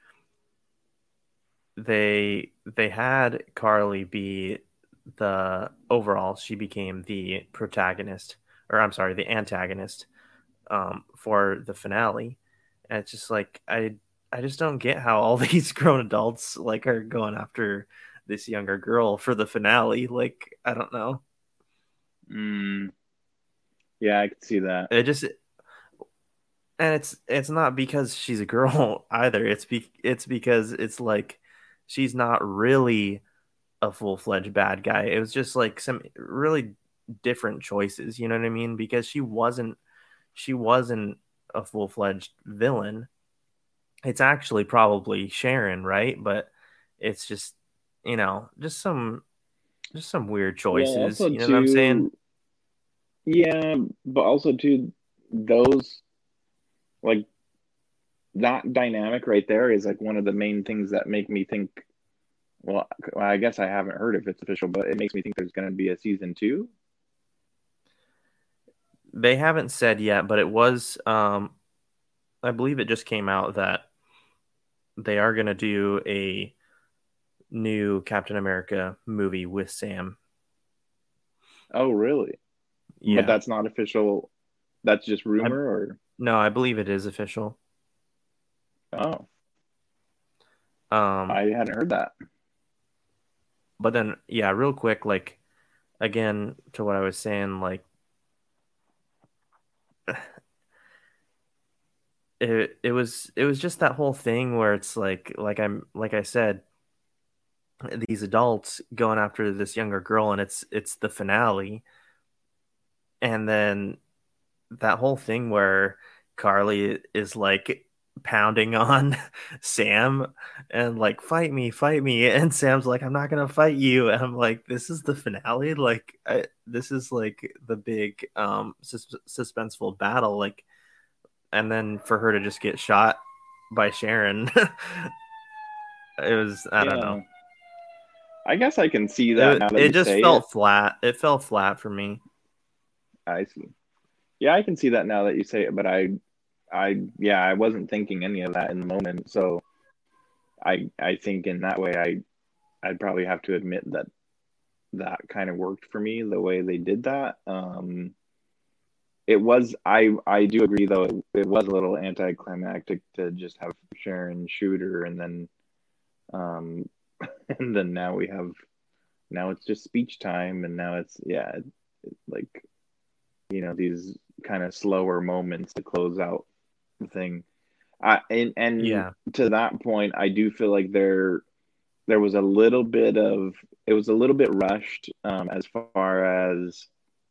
They they had Carly be the overall. She became the protagonist, or I'm sorry, the antagonist um, for the finale. And it's just like I I just don't get how all these grown adults like are going after this younger girl for the finale. Like I don't know. mm, yeah, I could see that. It just and it's it's not because she's a girl either. It's be it's because it's like she's not really a full-fledged bad guy. It was just like some really different choices, you know what I mean? Because she wasn't she wasn't a full-fledged villain. It's actually probably Sharon, right? But it's just, you know, just some just some weird Well, choices, also you know what I'm saying? too, yeah, but also too, those like that dynamic right there is like one of the main things that make me think. Well, I guess I haven't heard if it's official, but it makes me think there's going to be a season two. They haven't said yet, but it was um I believe it just came out that they are going to do a new Captain America movie with Sam. Oh, really? But Yeah. that's not official. That's just I, rumor, or no, I believe it is official. oh, Um, I hadn't heard that. but then, yeah, real quick, like, again, to what I was saying, like, it, it was, it was just that whole thing where it's like, like I'm, like I said, these adults going after this younger girl and it's, it's the finale. And then that whole thing where Carly is like pounding on Sam and like fight me, fight me, and Sam's like I'm not gonna fight you, and I'm like this is the finale, like I, this is like the big um sus- suspenseful battle, like, and then for her to just get shot by Sharon, it was I don't know. Yeah, I guess I can see that It now that it you just say it. felt flat. It fell flat for me. I see. Yeah, I can see that now that you say it, but I, I, yeah, I wasn't thinking any of that in the moment. So I, I think in that way, I, I'd probably have to admit that that kind of worked for me the way they did that. Um, it was, I, I do agree though, it, it was a little anticlimactic to just have Sharon shoot her and then, um, and then now we have, now it's just speech time, and now it's yeah, it, it, like you know these kind of slower moments to close out the thing. I and and Yeah, to that point, I do feel like there there was a little bit of it was a little bit rushed, um, as far as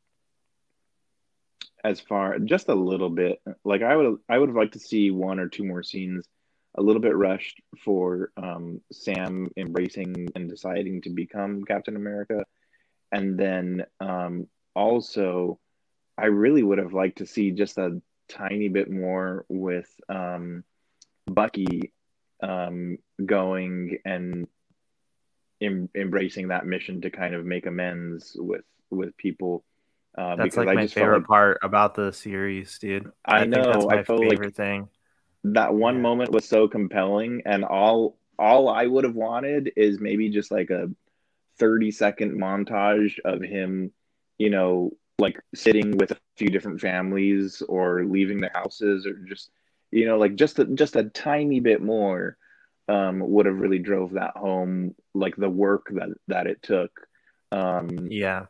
as far just a little bit. Like I would I would have liked to see one or two more scenes a little bit rushed for um, Sam embracing and deciding to become Captain America. And then um, also, I really would have liked to see just a tiny bit more with um, Bucky um, going and em- embracing that mission to kind of make amends with with people, uh, that's because like I my just felt favorite like part about the series, dude. I I think that's know I my felt like favorite thing. that one Yeah. moment was so compelling, and all all I would have wanted is maybe just like a thirty second montage of him, you know, like sitting with a few different families or leaving their houses or just, you know, like just a, just a tiny bit more um, would have really drove that home, like the work that that it took. Um, Yeah.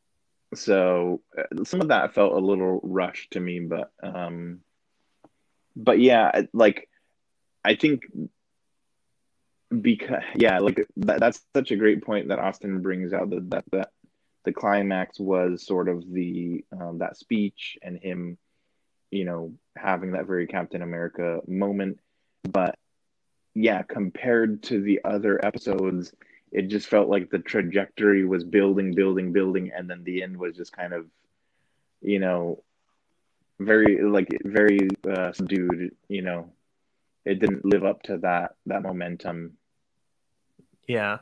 so uh, some of that felt a little rushed to me, but um, but yeah, like I think because yeah, like that, that's such a great point that Austin brings out that that that the climax was sort of the um, that speech and him, you know, having that very Captain America moment. But yeah, compared to the other episodes, it just felt like the trajectory was building, building, building, and then the end was just kind of, you know, very like very uh, subdued. You know, it didn't live up to that that momentum. Yeah.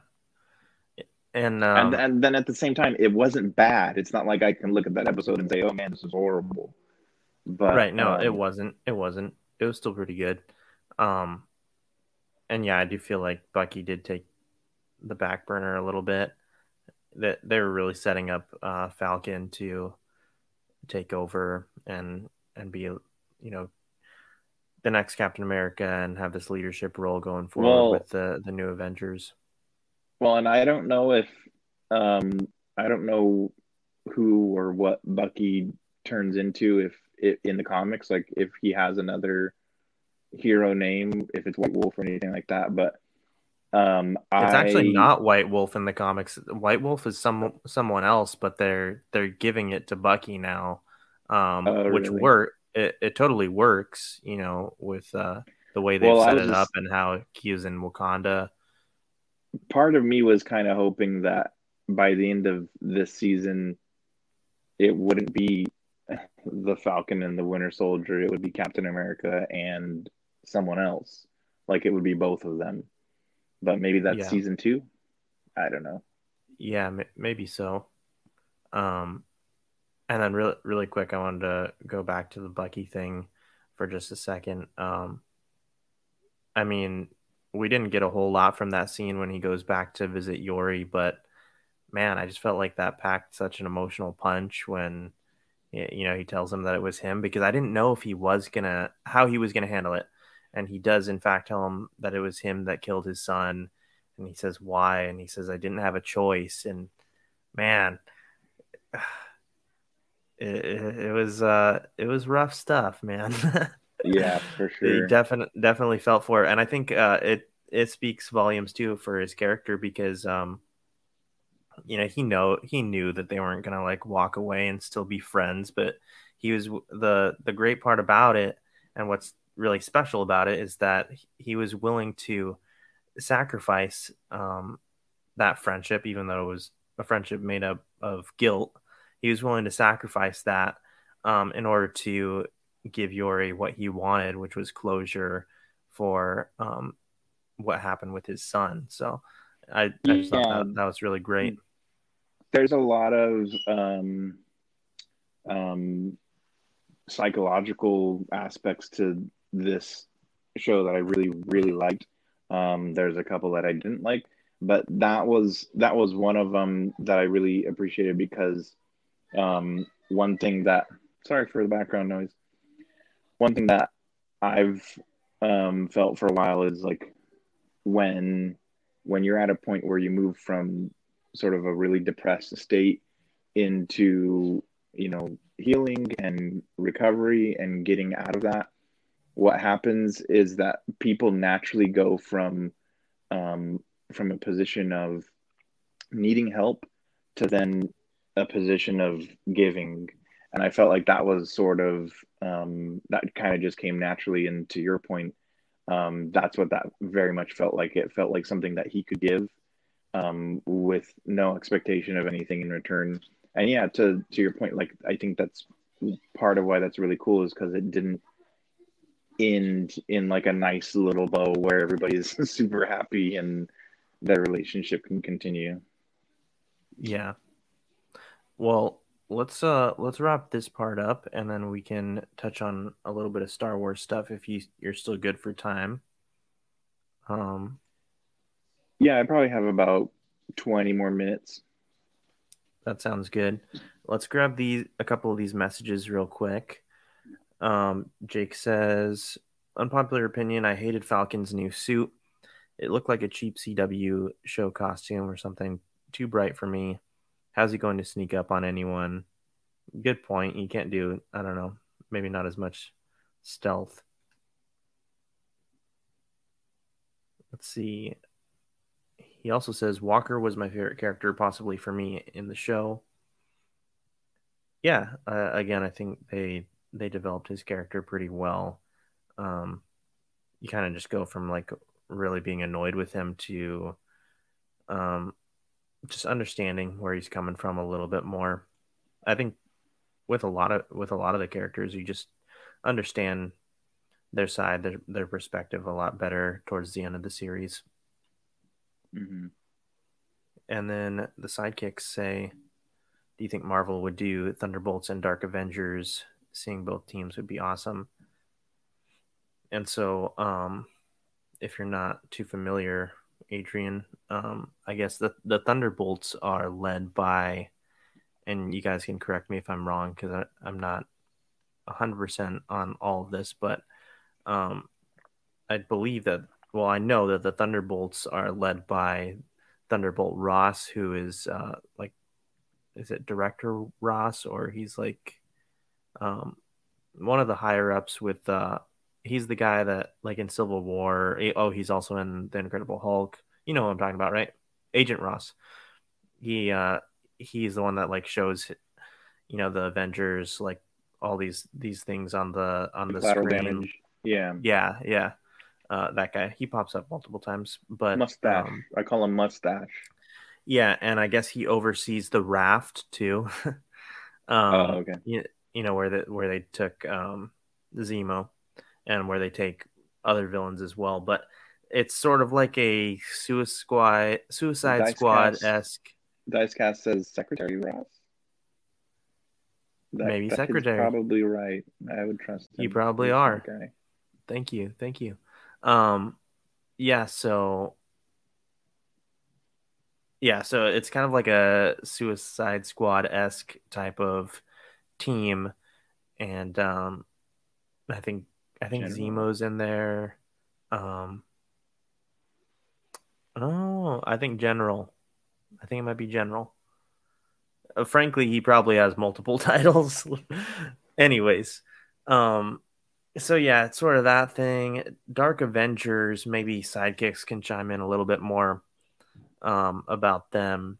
And And um and then at the same time, it wasn't bad. It's not like I can look at that episode and say, "Oh man, this is horrible." But right, no, it um, wasn't. It wasn't. It was still pretty good. Um and yeah, I do feel like Bucky did take the back burner a little bit. That they were really setting up uh Falcon to take over and and be, you know, the next Captain America and have this leadership role going forward well, with the the new Avengers. well, and I don't know if um, I don't know who or what Bucky turns into if it, in the comics, like if he has another hero name, if it's White Wolf or anything like that. But um, It's I actually not White Wolf in the comics. White Wolf is some someone else, but they're they're giving it to Bucky now, um, uh, which really work it, it totally works, you know, with uh, the way they've well, I set was it up just and how he is in Wakanda. part of me was kind of hoping that by the end of this season, it wouldn't be the Falcon and the Winter Soldier. It would be Captain America and someone else. Like it would be both of them. But maybe that's Yeah, season two. I don't know. yeah, m- maybe so. Um, and then really really quick, I wanted to go back to the Bucky thing for just a second. Um, I mean, we didn't get a whole lot from that scene when he goes back to visit Yori, but man, I just felt like that packed such an emotional punch when you know he tells him that it was him, because I didn't know if he was gonna how he was gonna handle it, and he does in fact tell him that it was him that killed his son, and he says why, and he says I didn't have a choice, and man, it, it, it was uh it was rough stuff, man. Yeah, for He sure. definitely definitely felt for it, and I think uh, it it speaks volumes too for his character, because um you know he know he knew that they weren't gonna like walk away and still be friends, but he was the the great part about it, and what's really special about it is that he was willing to sacrifice um that friendship, even though it was a friendship made up of guilt. He was willing to sacrifice that um in order to give Yori what he wanted, which was closure for um what happened with his son. So I, I just thought Yeah, that that was really great. there's a lot of um, um, psychological aspects to this show that I really, really liked. Um, there's a couple that I didn't like, but that was that was one of them that I really appreciated because um, one thing that sorry for the background noise. One thing that I've um, felt for a while is like when when you're at a point where you move from sort of a really depressed state into you know healing and recovery and getting out of that, what happens is that people naturally go from um, from a position of needing help to then a position of giving. And I felt like that was sort of um, that kind of just came naturally. And to your point, um, that's what that very much felt like. It felt like something that he could give um, with no expectation of anything in return. And yeah, to to your point, like I think that's part of why that's really cool is because it didn't end in like a nice little bow where everybody's super happy and their relationship can continue. Yeah. Well, let's uh let's wrap this part up, and then we can touch on a little bit of Star Wars stuff if you you're still good for time. Um, Yeah, I probably have about twenty more minutes. that sounds good. Let's grab these a couple of these messages real quick. Um, Jake says, unpopular opinion, I hated Falcon's new suit. It looked like a cheap C W show costume or something, too bright for me. How's he going to sneak up on anyone? Good point. You can't do, I don't know, maybe not as much stealth. Let's see. He also says Walker was my favorite character, possibly for me in the show. Yeah, uh, again, I think they they developed his character pretty well. Um, you kind of just go from like really being annoyed with him to um, just understanding where he's coming from a little bit more. I think with a lot of with a lot of the characters, you just understand their side, their their perspective a lot better towards the end of the series. Mm-hmm. And then the sidekicks say, "Do you think Marvel would do Thunderbolts and Dark Avengers? Seeing both teams would be awesome." And so, um, if you're not too familiar, Adrian, um, I guess the the Thunderbolts are led by, and you guys can correct me if I'm wrong because I'm not one hundred percent on all of this, but um, I believe that, well, I know that the Thunderbolts are led by Thunderbolt Ross, who is uh, like, is it Director Ross, or he's like, um, one of the higher ups with uh he's the guy that like in Civil War. eh, Oh, he's also in the Incredible Hulk. You know what I'm talking about, right? Agent Ross. He uh he's the one that like shows you know the Avengers like all these these things on the on The the collateral screen. damage. Yeah. Yeah, yeah. Uh, that guy. He pops up multiple times, but Mustache. um, I call him Mustache. yeah, and I guess he oversees the raft too. Oh, um, okay. you, you know where the where they took um Zemo and where they take other villains as well, but it's sort of like a Suicide Squad, Suicide Dice Squad Cast. esque, Dice Cast says Secretary Ross. That maybe that kid's secretary. probably right. I would trust him. You probably He's a are. smart guy. Thank you, thank you. Um, yeah, so yeah, so it's kind of like a Suicide Squad esque type of team, and um, I think I think General. Zemo's in there. Um, oh, I think General. I think it might be General. Uh, frankly, he probably has multiple titles. Anyways, um, so yeah, it's sort of that thing. Dark Avengers, maybe sidekicks can chime in a little bit more um, about them,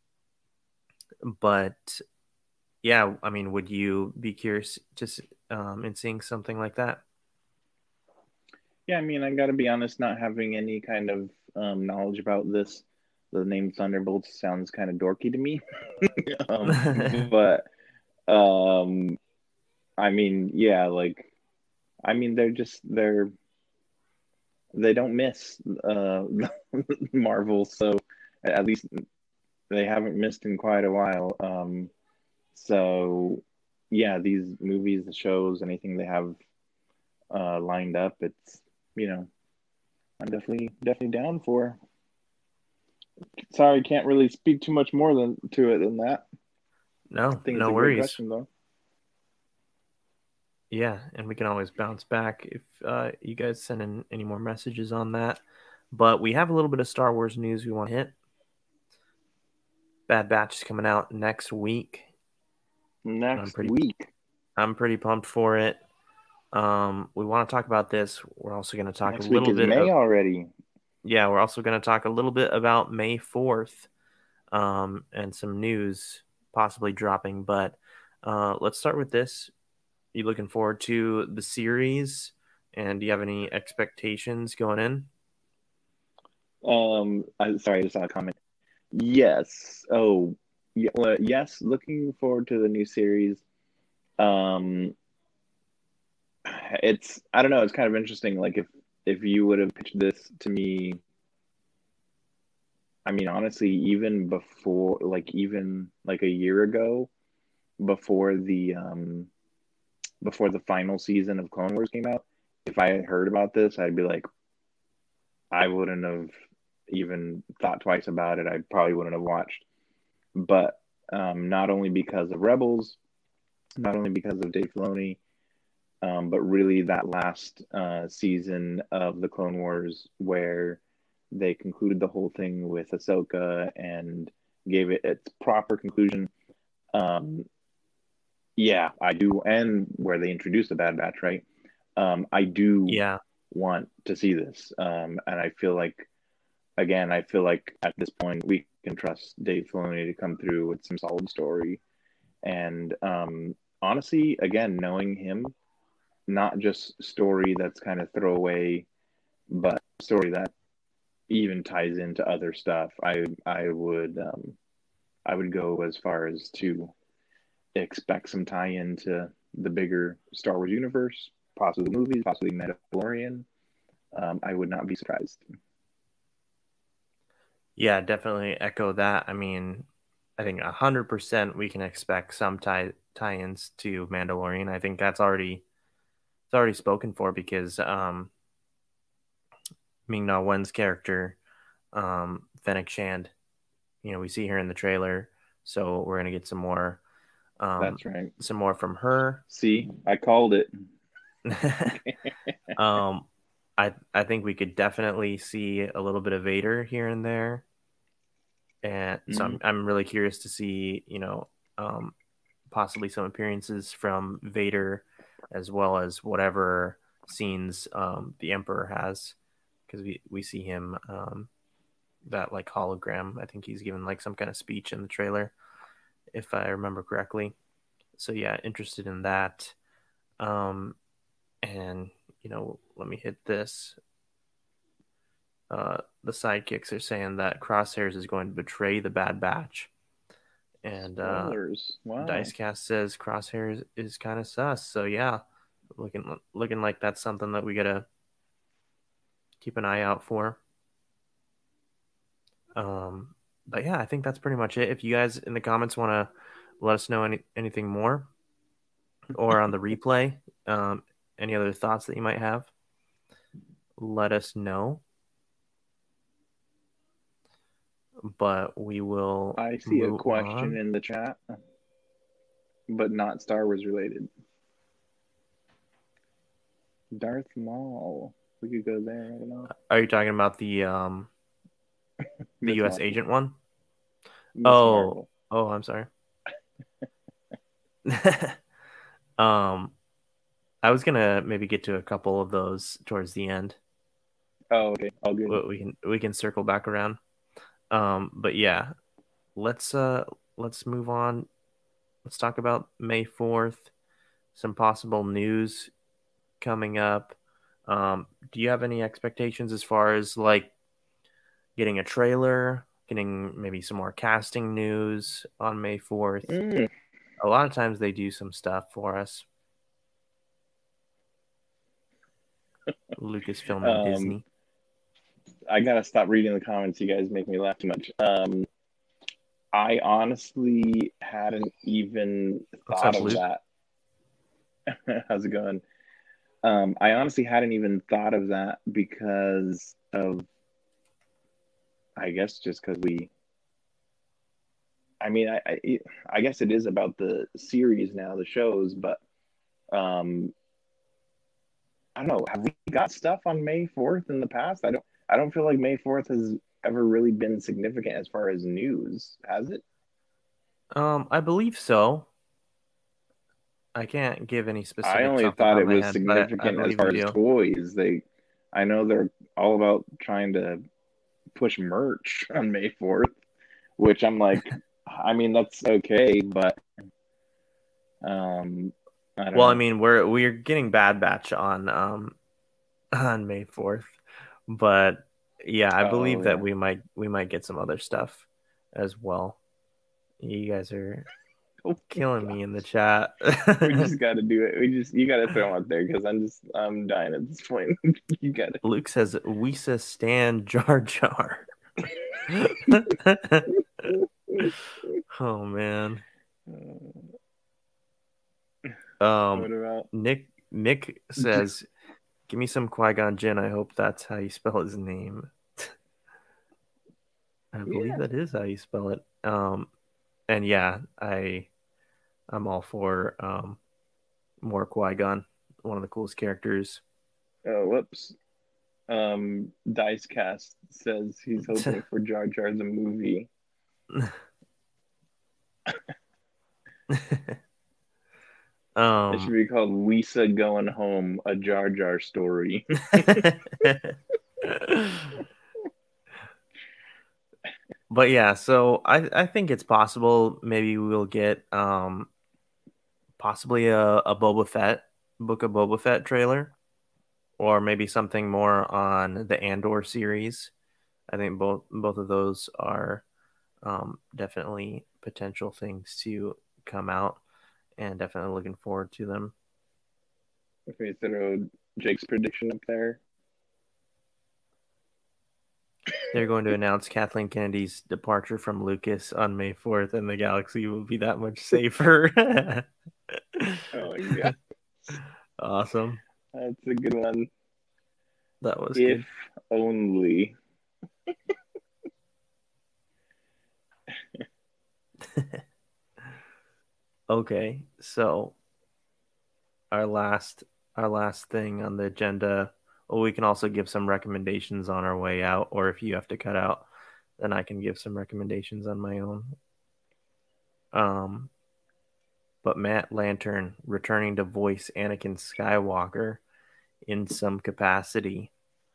but yeah, I mean, would you be curious just um, in seeing something like that? Yeah, I mean, I got to be honest, not having any kind of um, knowledge about this, the name Thunderbolts sounds kind of dorky to me. um, but um, I mean, yeah, like, I mean, they're just they're they don't miss uh, Marvel, so at least they haven't missed in quite a while. Um, so yeah, these movies, the shows, anything they have uh, lined up, it's you know, I'm definitely definitely down for. Sorry, can't really speak too much more than to it than that. I No, think it's no a great worries. question though. Yeah, and we can always bounce back if uh, you guys send in any more messages on that. But we have a little bit of Star Wars news we want to hit. Bad Batch is coming out next week. I'm Next pretty, week, I'm pretty pumped for it. Um, we want to talk about this. We're also going to talk a next week little is bit May of, already. yeah, we're also going to talk a little bit about May fourth um, and some news possibly dropping. But uh, let's start with this. You looking forward to the series? And do you have any expectations going in? Um, I, sorry, I just saw a comment. Yes. Oh, yeah, well, yes. Looking forward to the new series. Um, it's I don't know. It's kind of interesting. Like if if you would have pitched this to me, I mean, honestly, even before, like even like a year ago, before the um before the final season of Clone Wars came out, if I had heard about this, I'd be like, I wouldn't have even thought twice about it. I probably wouldn't have watched. But um, not only because of Rebels, not only because of Dave Filoni, um, but really that last uh, season of the Clone Wars where they concluded the whole thing with Ahsoka and gave it its proper conclusion. Um, yeah, I do, and where they introduced the Bad Batch, right? Um, I do Yeah. want to see this, um, and I feel like, again, I feel like at this point we can trust Dave Filoni to come through with some solid story, and um, honestly, again, knowing him, not just story that's kind of throwaway, but story that even ties into other stuff. I I would um, I would go as far as to expect some tie into the bigger Star Wars universe, possibly movies, possibly Mandalorian. Um, I would not be surprised. Yeah, definitely echo that. I mean, I think one hundred percent we can expect some tie tie-ins to Mandalorian. I think that's already it's already spoken for because um Ming-Na Wen's character, um, Fennec Shand, you know, we see her in the trailer, so we're gonna get some more um That's right. some more from her. See, I called it. um I I think we could definitely see a little bit of Vader here and there. And so Mm-hmm. I'm I'm really curious to see, you know, um possibly some appearances from Vader as well as whatever scenes um, the Emperor has, because we, we see him, um, that like hologram. I think he's given like some kind of speech in the trailer, if I remember correctly. So yeah, interested in that. Um, and, you know, let me hit this. Uh, the sidekicks are saying that Crosshairs is going to betray the Bad Batch. And uh, Spoilers. Wow. Dicecast says Crosshairs is kind of sus. So yeah, looking looking like that's something that we gotta keep an eye out for. Um, but yeah, I think that's pretty much it. If you guys in the comments want to let us know any anything more, or on the replay, um, any other thoughts that you might have, let us know. But we will. I see a move question on. in the chat, but not Star Wars related. Darth Maul. We could go there. I don't know. Are you talking about the um the Miss U S Marvel. agent one? Miss Oh, Marvel. oh, I'm sorry. um, I was gonna maybe get to a couple of those towards the end. Oh, okay. All good. We we can we can circle back around. Um, but yeah, let's uh let's move on. Let's talk about May fourth. Some possible news coming up. Um, do you have any expectations as far as like getting a trailer, getting maybe some more casting news on May fourth? Mm. A lot of times they do some stuff for us. Lucasfilm and Um, Disney. I gotta stop reading the comments. You guys make me laugh too much. Um, I honestly hadn't even What's thought up, of Luke? that. How's it going? Um, I honestly hadn't even thought of that because of, I guess, just because we. I mean, I, I I guess it is about the series now, the shows, but um, I don't know. Have we got stuff on May fourth in the past? I don't. I don't feel like May fourth has ever really been significant as far as news, has it? Um, I believe so. I can't give any I specifics only off the thought top it of my was head, but I, I significant as believe far we as do. toys. They, I know they're all about trying to push merch on May fourth, which I'm like, I mean, that's okay, but um, I don't Well, I know. mean, we're we're getting Bad Batch on um on May fourth, but yeah, I Oh believe that yeah. we might we might get some other stuff as well. You guys are Oh, killing me in the chat. we just got to do it. We just you got to throw them out there because I'm just I'm dying at this point. You got to. Luke says Wisa Stan Jar Jar. Oh man. Um, What about Nick Nick says, "Give me some Qui-Gon Jinn. I hope that's how you spell his name." I believe yeah? that is how you spell it. Um, and yeah, I I'm all for um more Qui-Gon, one of the coolest characters. Oh, whoops. Um, Dicecast says he's hoping for Jar Jar the movie. um, It should be called Wisa Going Home, a Jar Jar story. But yeah, so I, I think it's possible maybe we'll get um possibly a, a Boba Fett, Book of Boba Fett trailer, or maybe something more on the Andor series. I think both both of those are um, definitely potential things to come out, and definitely looking forward to them. If we throw Jake's prediction up there. They're going to announce Kathleen Kennedy's departure from Lucas on May fourth, and the galaxy will be that much safer. Oh yeah, awesome. that's a good one. That was if good. only. Okay, so our last our last thing on the agenda. Well, we can also give some recommendations on our way out, or if you have to cut out, then I can give some recommendations on my own. Um, but Matt Lantern returning to voice Anakin Skywalker in some capacity.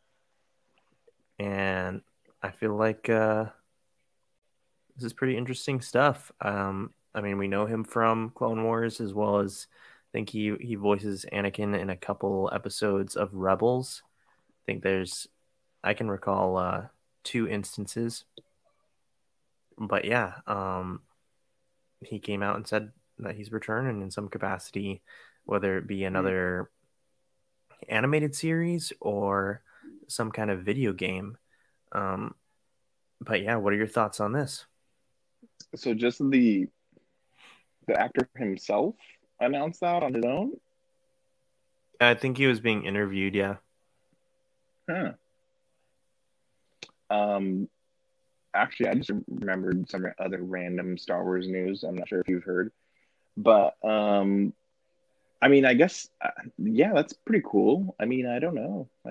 And I feel like uh, this is pretty interesting stuff. Um, I mean, we know him from Clone Wars, as well as I think he, he voices Anakin in a couple episodes of Rebels. I think there's, I can recall uh, two instances. But yeah, um, he came out and said that he's returning in some capacity, whether it be another animated series or some kind of video game. Um, but yeah, what are your thoughts on this? So just the the actor himself announced that on his own? I think he was being interviewed, yeah. Huh. Um, actually, I just remembered some other random Star Wars news. I'm not sure if you've heard, but um, I mean, I guess, uh, yeah, that's pretty cool. I mean, I don't know. I,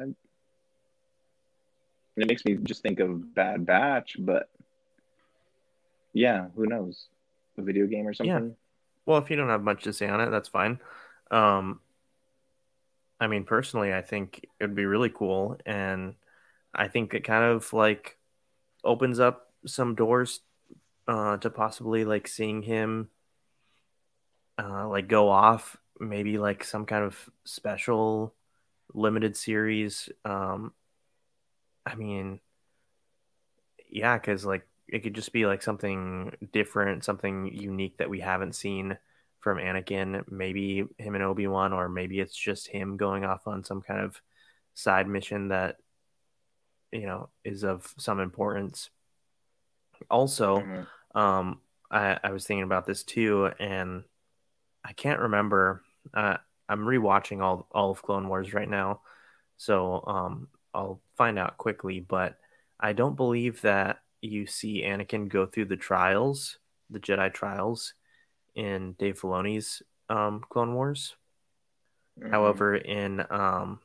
it makes me just think of Bad Batch, but yeah, who knows? A video game or something? Yeah. Well, if you don't have much to say on it, that's fine. Um, I mean, personally, I think it would be really cool, and I think it kind of like opens up some doors uh, to possibly like seeing him uh, like go off, maybe like some kind of special limited series. Um, I mean, yeah, because like it could just be like something different, something unique that we haven't seen from Anakin. Maybe him and Obi-Wan, or maybe it's just him going off on some kind of side mission that you know is of some importance. Also, Mm-hmm. um, I, I was thinking about this too, and I can't remember. Uh, I'm rewatching all all of Clone Wars right now, so um, I'll find out quickly. But I don't believe that you see Anakin go through the trials, the Jedi trials, in Dave Filoni's um, Clone Wars. Mm-hmm. However, in um,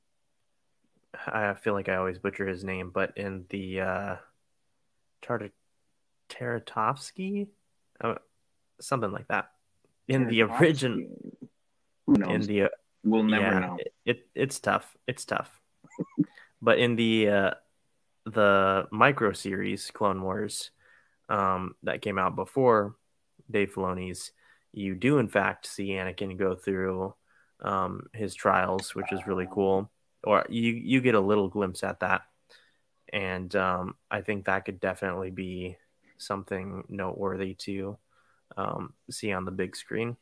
I feel like I always butcher his name, but in the uh, Tar- Taratovsky, uh, something like that. In the original, who knows? In the we'll never yeah, know. It, it it's tough. It's tough. But in the uh, the micro series Clone Wars um, that came out before Dave Filoni's, you do in fact see Anakin go through um, his trials, which is really cool. Or you you get a little glimpse at that, and um, I think that could definitely be something noteworthy to um, see on the big screen.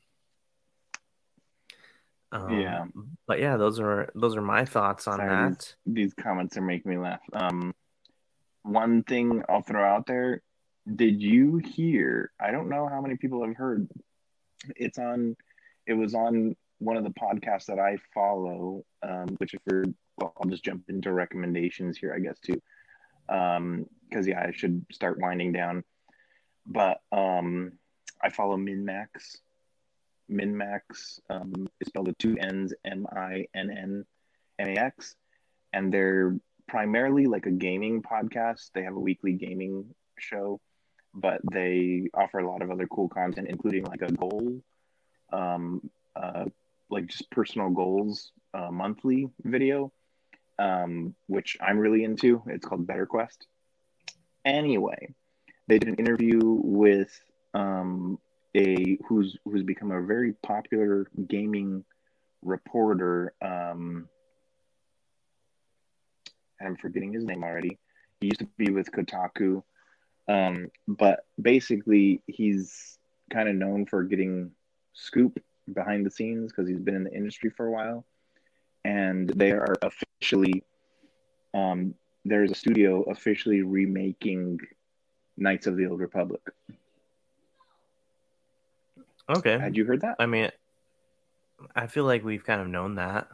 Um, yeah, but yeah, those are those are my thoughts on Sorry, that. These, these comments are making me laugh. Um, one thing I'll throw out there: did you hear? I don't know how many people have heard. It's on. It was on one of the podcasts that I follow. Um, which, if you're, well, I'll just jump into recommendations here, I guess too. Um, because yeah, I should start winding down. But um, I follow MinMax. MinMax um, is spelled with two N's, M I N N M A X, and they're primarily like a gaming podcast. They have a weekly gaming show, but they offer a lot of other cool content, including like a goal, um, uh, like just personal goals uh, monthly video, um, which I'm really into. It's called Better Quest. Anyway, they did an interview with um, a who's who's become a very popular gaming reporter. Um, I'm forgetting his name already. He used to be with Kotaku, um, but basically he's kind of known for getting scoop behind the scenes because he's been in the industry for a while. And they are officially, um, there's a studio officially remaking Knights of the Old Republic. Okay. Had you heard that? I mean, I feel like we've kind of known that.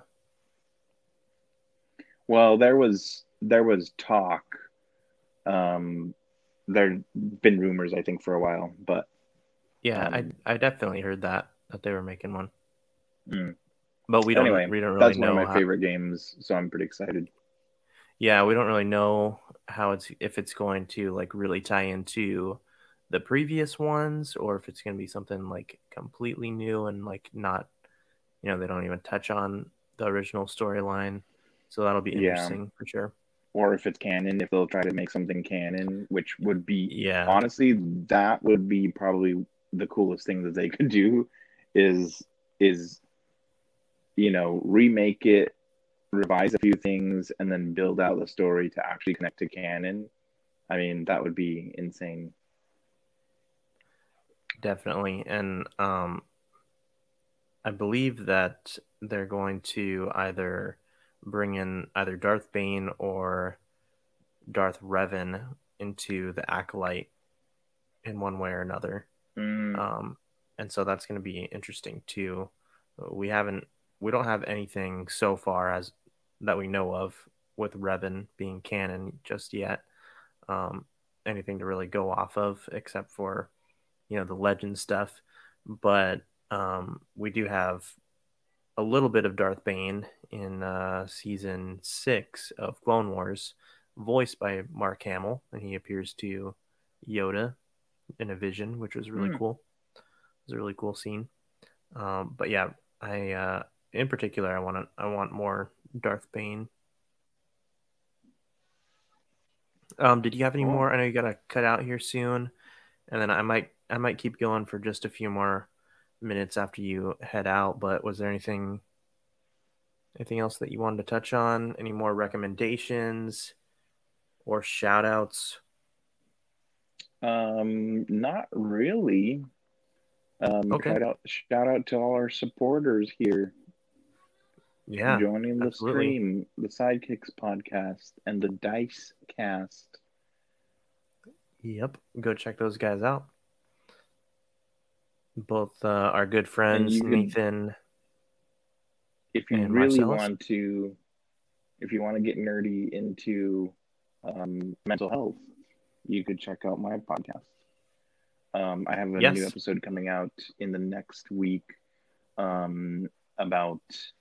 Well, there was there was talk. Um, there'd been rumors, I think, for a while, but yeah, um, I I definitely heard that that they were making one. Mm. But we don't anyway, we don't really that's know one of my how... favorite games, so I'm pretty excited. Yeah, we don't really know how it's if it's going to like really tie into the previous ones, or if it's going to be something like completely new and like not, you know, they don't even touch on the original storyline. So that'll be Yeah. interesting for sure. Or if it's canon, if they'll try to make something canon, which would be, Yeah. honestly, that would be probably the coolest thing that they could do is, is, you know, remake it, revise a few things, and then build out the story to actually connect to canon. I mean, that would be insane. Definitely. And um, I believe that they're going to either bring in either Darth Bane or Darth Revan into the Acolyte in one way or another. Mm. Um, and so that's going to be interesting too. We haven't, we don't have anything so far as that we know of with Revan being canon just yet. Um, anything to really go off of except for, you know, the legend stuff. But um, we do have a little bit of Darth Bane in uh, season six of Clone Wars, voiced by Mark Hamill, and he appears to Yoda in a vision, which was really Hmm. cool. It was a really cool scene. Um, but yeah, I uh, in particular, I want to, I want more Darth Bane. Um, did you have any Cool. more? I know you got to cut out here soon, and then I might, I might keep going for just a few more minutes after you head out. But was there anything, anything else that you wanted to touch on? Any more recommendations or shout outs? Um, not really. Um, Okay. shout out, shout out to all our supporters here Yeah, joining the absolutely. stream, the Sidekicks podcast, and the Dice Cast. Yep. Go check those guys out. Both uh, our good friends, you could- Nathan If you and really Marcellus. want to, if you want to get nerdy into um, mental health, you could check out my podcast. Um, I have a Yes. new episode coming out in the next week um, about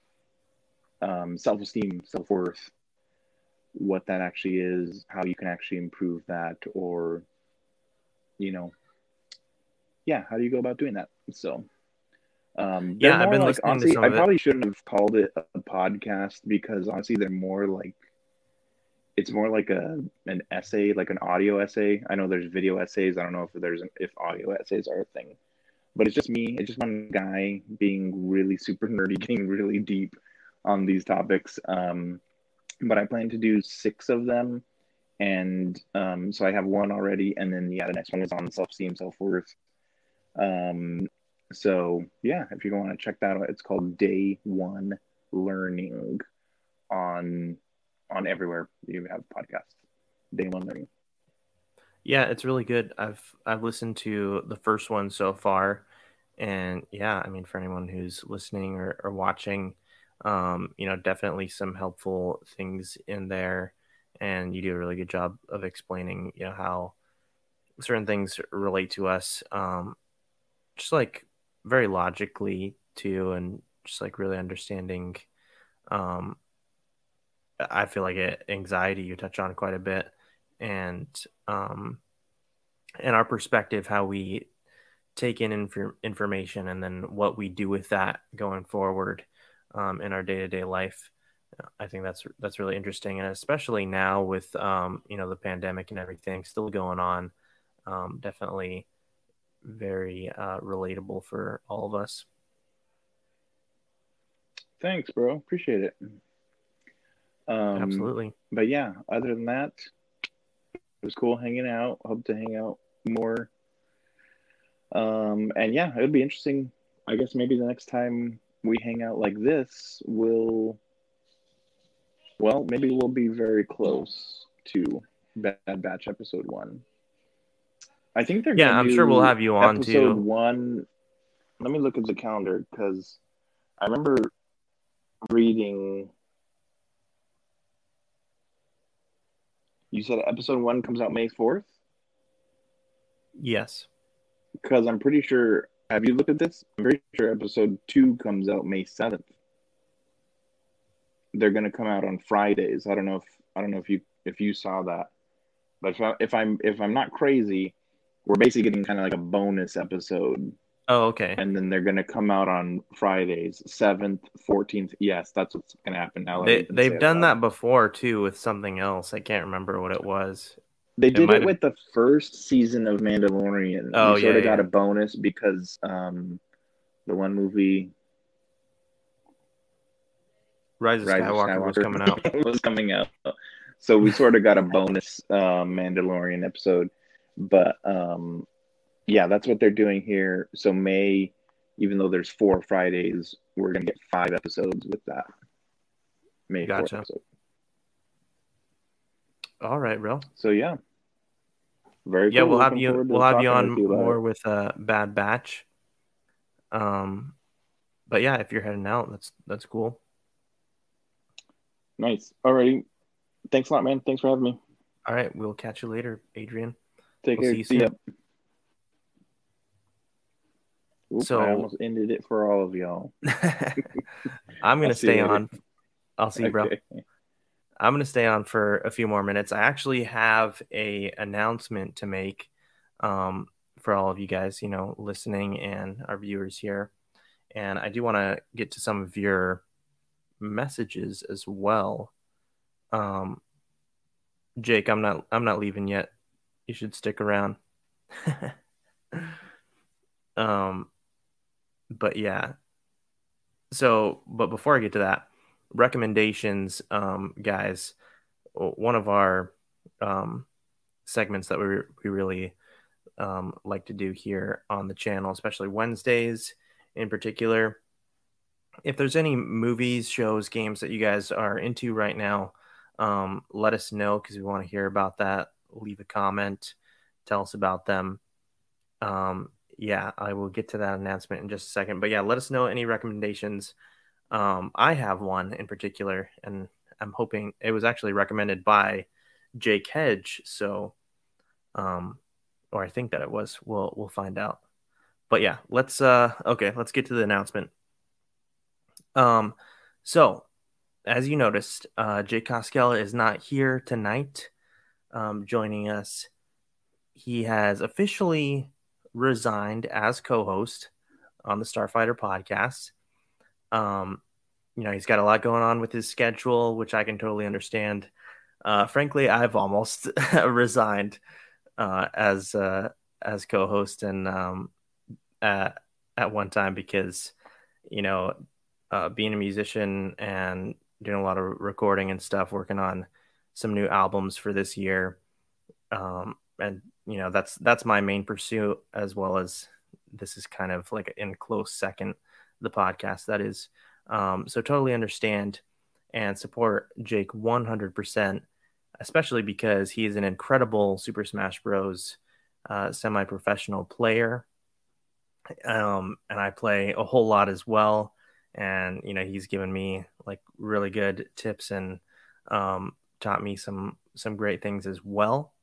um, self-esteem, self-worth, what that actually is, how you can actually improve that, or, you know, yeah, how do you go about doing that? So, um, they're Yeah, I've more been like, listening to honestly, some I of it. probably shouldn't have called it a podcast because honestly, they're more like, it's more like a an essay, like an audio essay. I know there's video essays. I don't know if there's an, if audio essays are a thing, but it's just me. It's just one guy being really super nerdy, getting really deep on these topics. Um, but I plan to do six of them, and um, so I have one already, and then yeah, the next one is on self-esteem, self-worth. Um, so yeah, if you want to check that out, it's called Day One Learning on on everywhere you have podcasts. Day One Learning. Yeah, it's really good. I've I've listened to the first one so far, and yeah, I mean, for anyone who's listening or, or watching, um, you know, definitely some helpful things in there, and you do a really good job of explaining, you know, how certain things relate to us, um, just like very logically too, and just like really understanding. Um, I feel like it, anxiety you touch on quite a bit, and um, and our perspective, how we take in inf- information, and then what we do with that going forward um, in our day to day life. I think that's that's really interesting, and especially now with um, you know, the pandemic and everything still going on, um, definitely very uh, relatable for all of us. Thanks, bro. Appreciate it. Um, Absolutely. But yeah, other than that, it was cool hanging out. Hope to hang out more. Um, and yeah, it would be interesting. I guess maybe the next time we hang out like this, we'll, well, maybe we'll be very close to Bad Batch episode one. I think they're Yeah, gonna I'm do sure we'll have you on episode too. one. Let me look at the calendar because I remember reading. You said episode one comes out May fourth? Yes. Because I'm pretty sure. Have you looked at this? I'm pretty sure episode two comes out May seventh. They're gonna come out on Fridays. I don't know if I don't know if you if you saw that, but if, I, if I'm if I'm not crazy, we're basically getting kind of like a bonus episode. Oh, okay. And then they're gonna come out on Fridays, seventh, fourteenth. Yes, that's what's gonna happen now. They they've done that before too with something else. I can't remember what it was. They did it it with the first season of Mandalorian. Oh, we sort yeah, of got yeah. a bonus because um, the one movie Rise of Rise Skywalker, of Skywalker was coming out. was coming out. So we sort of got a bonus uh, Mandalorian episode. But um, yeah, that's what they're doing here. So May, even though there's four Fridays, we're going to get five episodes with that. May Gotcha. fourth episode. All right, bro. So yeah. Very yeah, cool. we'll have Looking you forward to we'll have you talking on with you about more it. with uh, Bad Batch. Um, but yeah, if you're heading out, that's that's cool. Nice. Alrighty. Thanks a lot, man. Thanks for having me. All right, we'll catch you later, Adrian. Take We'll care. see you See soon. ya. Oops, So- I almost ended it for all of y'all. I'm gonna I'll see you stay later. on. I'll see you, bro. Okay. I'm gonna stay on for a few more minutes. I actually have a announcement to make um, for all of you guys, you know, listening and our viewers here, and I do want to get to some of your messages as well. Um, Jake, I'm not I'm not leaving yet. You should stick around. um, but yeah. So, but before I get to that, recommendations, um, guys. One of our um, segments that we we really um, like to do here on the channel, especially Wednesdays in particular. If there's any movies, shows, games that you guys are into right now, um, let us know because we want to hear about that. Leave a comment, tell us about them. Um, yeah, I will get to that announcement in just a second. But yeah, let us know any recommendations. Um, I have one in particular, and I'm hoping it was actually recommended by Jake Hedge. So, um, or I think that it was. We'll we'll find out. But yeah, let's uh okay, let's get to the announcement. Um, so as you noticed, uh, Jake Koskela is not here tonight, um, joining us. He has officially resigned as co-host on the Starfighter podcast. Um, you know, he's got a lot going on with his schedule, which I can totally understand. Uh, frankly, I've almost resigned uh, as uh, as co-host and um, at at one time because, you know, uh, being a musician and doing a lot of recording and stuff, working on some new albums for this year, um, and you know that's that's my main pursuit, as well as this is kind of like in close second, the podcast that is. Um, so totally understand and support Jake one hundred percent, especially because he is an incredible Super Smash Bros. Uh, semi-professional player. Um, and I play a whole lot as well. And, you know, he's given me like really good tips and um, taught me some some great things as well.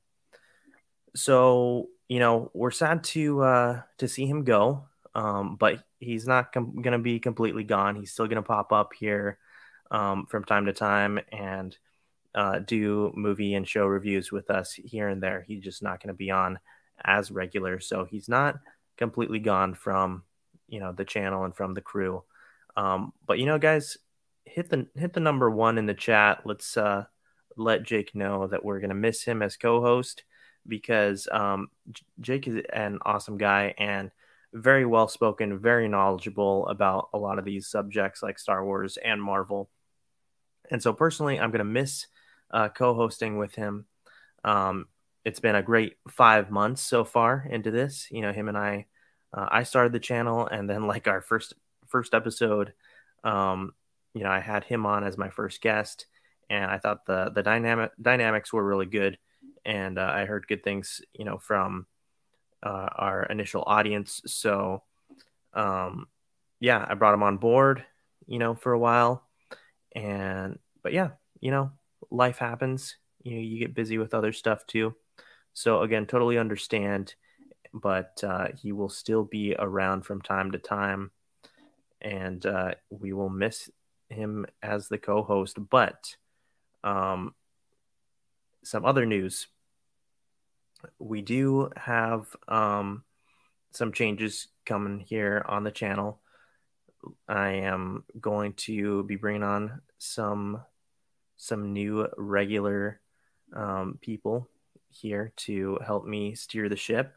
So, you know, we're sad to uh, to see him go. Um, but he's not com- going to be completely gone. He's still going to pop up here um, from time to time and uh, do movie and show reviews with us here and there. He's just not going to be on as regular. So he's not completely gone from, you know, the channel and from the crew. Um, but, you know, guys, hit the hit the number one in the chat. Let's uh, let Jake know that we're going to miss him as co-host because um, Jake is an awesome guy and very well spoken, very knowledgeable about a lot of these subjects like Star Wars and Marvel. And so personally, I'm going to miss uh, co-hosting with him. Um, it's been a great five months so far into this. You know, him and I, uh, I started the channel, and then like our first first episode, um, you know, I had him on as my first guest, and I thought the the dynamic dynamics were really good, and uh, I heard good things, you know, from uh, our initial audience. So, um, yeah, I brought him on board, you know, for a while, and but yeah, you know, life happens. You know, you get busy with other stuff too. So again, totally understand, but uh, he will still be around from time to time, and uh, we will miss him as the co-host. But um, some other news. we do have um, some changes coming here on the channel. I am going to be bringing on some some new regular um, people here to help me steer the ship,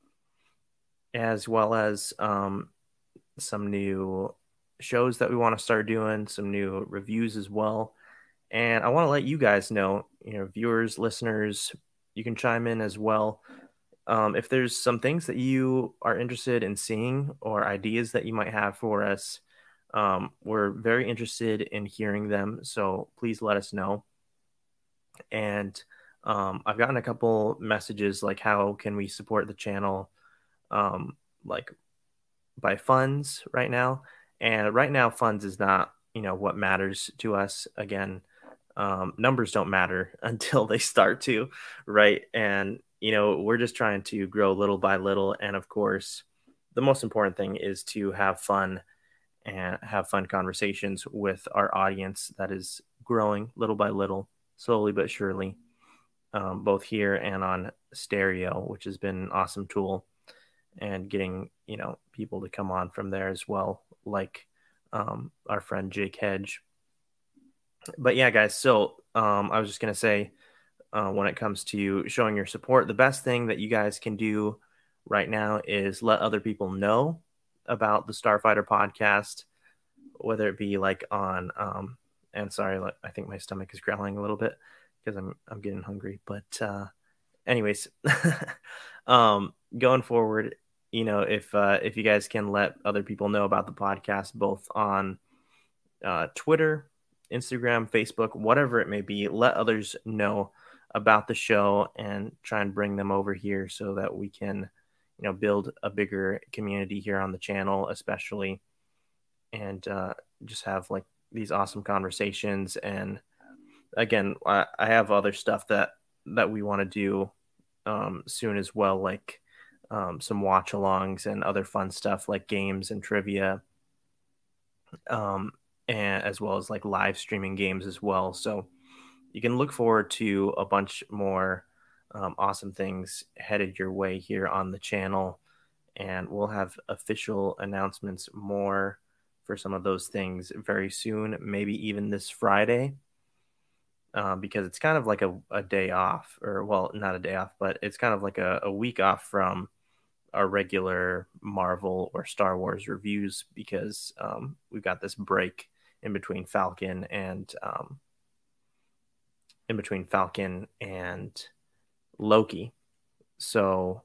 as well as um, some new shows that we want to start doing, some new reviews as well. And I want to let you guys know, you know, viewers, listeners, you can chime in as well. Um, if there's some things that you are interested in seeing or ideas that you might have for us, um, we're very interested in hearing them. So please let us know. And um, I've gotten a couple messages like, how can we support the channel, um, like by funds right now? And right now, funds is not, you know, what matters to us. Again, um, numbers don't matter until they start to, right? And, you know, we're just trying to grow little by little. And of course, the most important thing is to have fun and have fun conversations with our audience that is growing little by little, slowly but surely, um, both here and on Stereo, which has been an awesome tool, and getting, you know, people to come on from there as well, like um, our friend Jake Hedge. But yeah, guys, so um, I was just going to say, uh, when it comes to showing your support, the best thing that you guys can do right now is let other people know about the Starfighter podcast, whether it be like on, um, and sorry, I think my stomach is growling a little bit because I'm, I'm getting hungry, but uh, anyways, um, going forward, you know, if, uh, if you guys can let other people know about the podcast, both on uh, Twitter, Instagram, Facebook, whatever it may be, let others know about the show and try and bring them over here so that we can, you know, build a bigger community here on the channel, especially, and uh, just have like these awesome conversations. And again, I, I have other stuff that that we want to do um, soon as well, like um, some watch alongs and other fun stuff like games and trivia, um, and as well as like live streaming games as well. So you can look forward to a bunch more um, awesome things headed your way here on the channel. And we'll have official announcements more for some of those things very soon, maybe even this Friday, uh, because it's kind of like a, a day off, or well, not a day off, but it's kind of like a, a week off from our regular Marvel or Star Wars reviews, because um, we've got this break in between Falcon and um, in between Falcon and Loki. So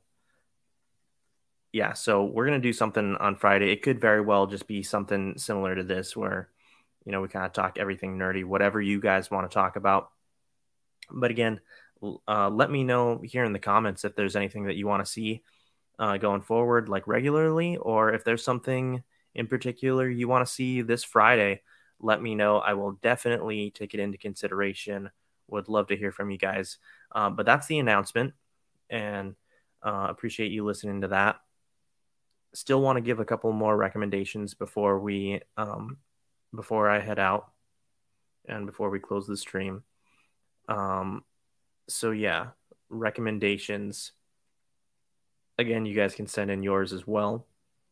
yeah, so we're going to do something on Friday. It could very well just be something similar to this where, you know, we kind of talk everything nerdy, whatever you guys want to talk about. But again, uh, let me know here in the comments if there's anything that you want to see uh, going forward, like regularly, or if there's something in particular you want to see this Friday, let me know. I will definitely take it into consideration. Would love to hear from you guys. Uh, but that's the announcement, and uh, appreciate you listening to that. Still want to give a couple more recommendations before we um, before I head out and before we close the stream. Um, so yeah, recommendations. Again, you guys can send in yours as well.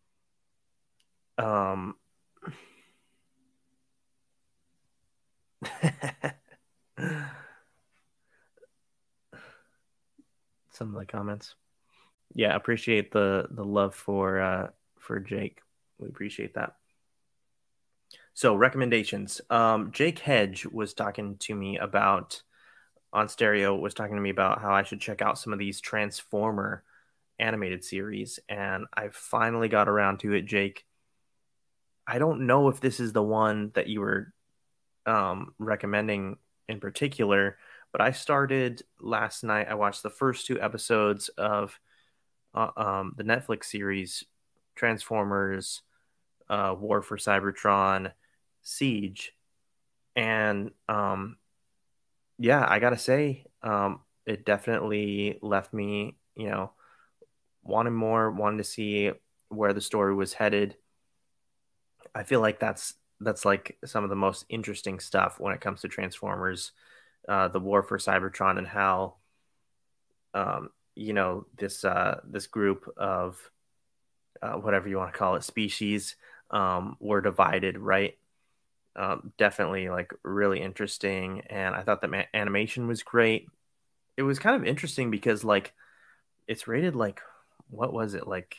Um, some of the comments. Yeah, appreciate the the love for uh, for Jake. We appreciate that. So recommendations. Um, Jake Hedge was talking to me about on Stereo was talking to me about how I should check out some of these Transformer animated series, and I finally got around to it, Jake. I don't know if this is the one that you were um, recommending in particular, but I started last night. I watched the first two episodes of uh, um, the Netflix series Transformers, uh, War for Cybertron, Siege, and um, yeah, I gotta say, um, it definitely left me, you know, wanting more, wanting to see where the story was headed. I feel like that's that's like some of the most interesting stuff when it comes to Transformers, uh, the War for Cybertron, and how, um, you know, this uh, this group of uh, whatever you want to call it, species, um, were divided, right? Um, definitely like really interesting, and I thought the ma- animation was great. It was kind of interesting because like it's rated like what was it like?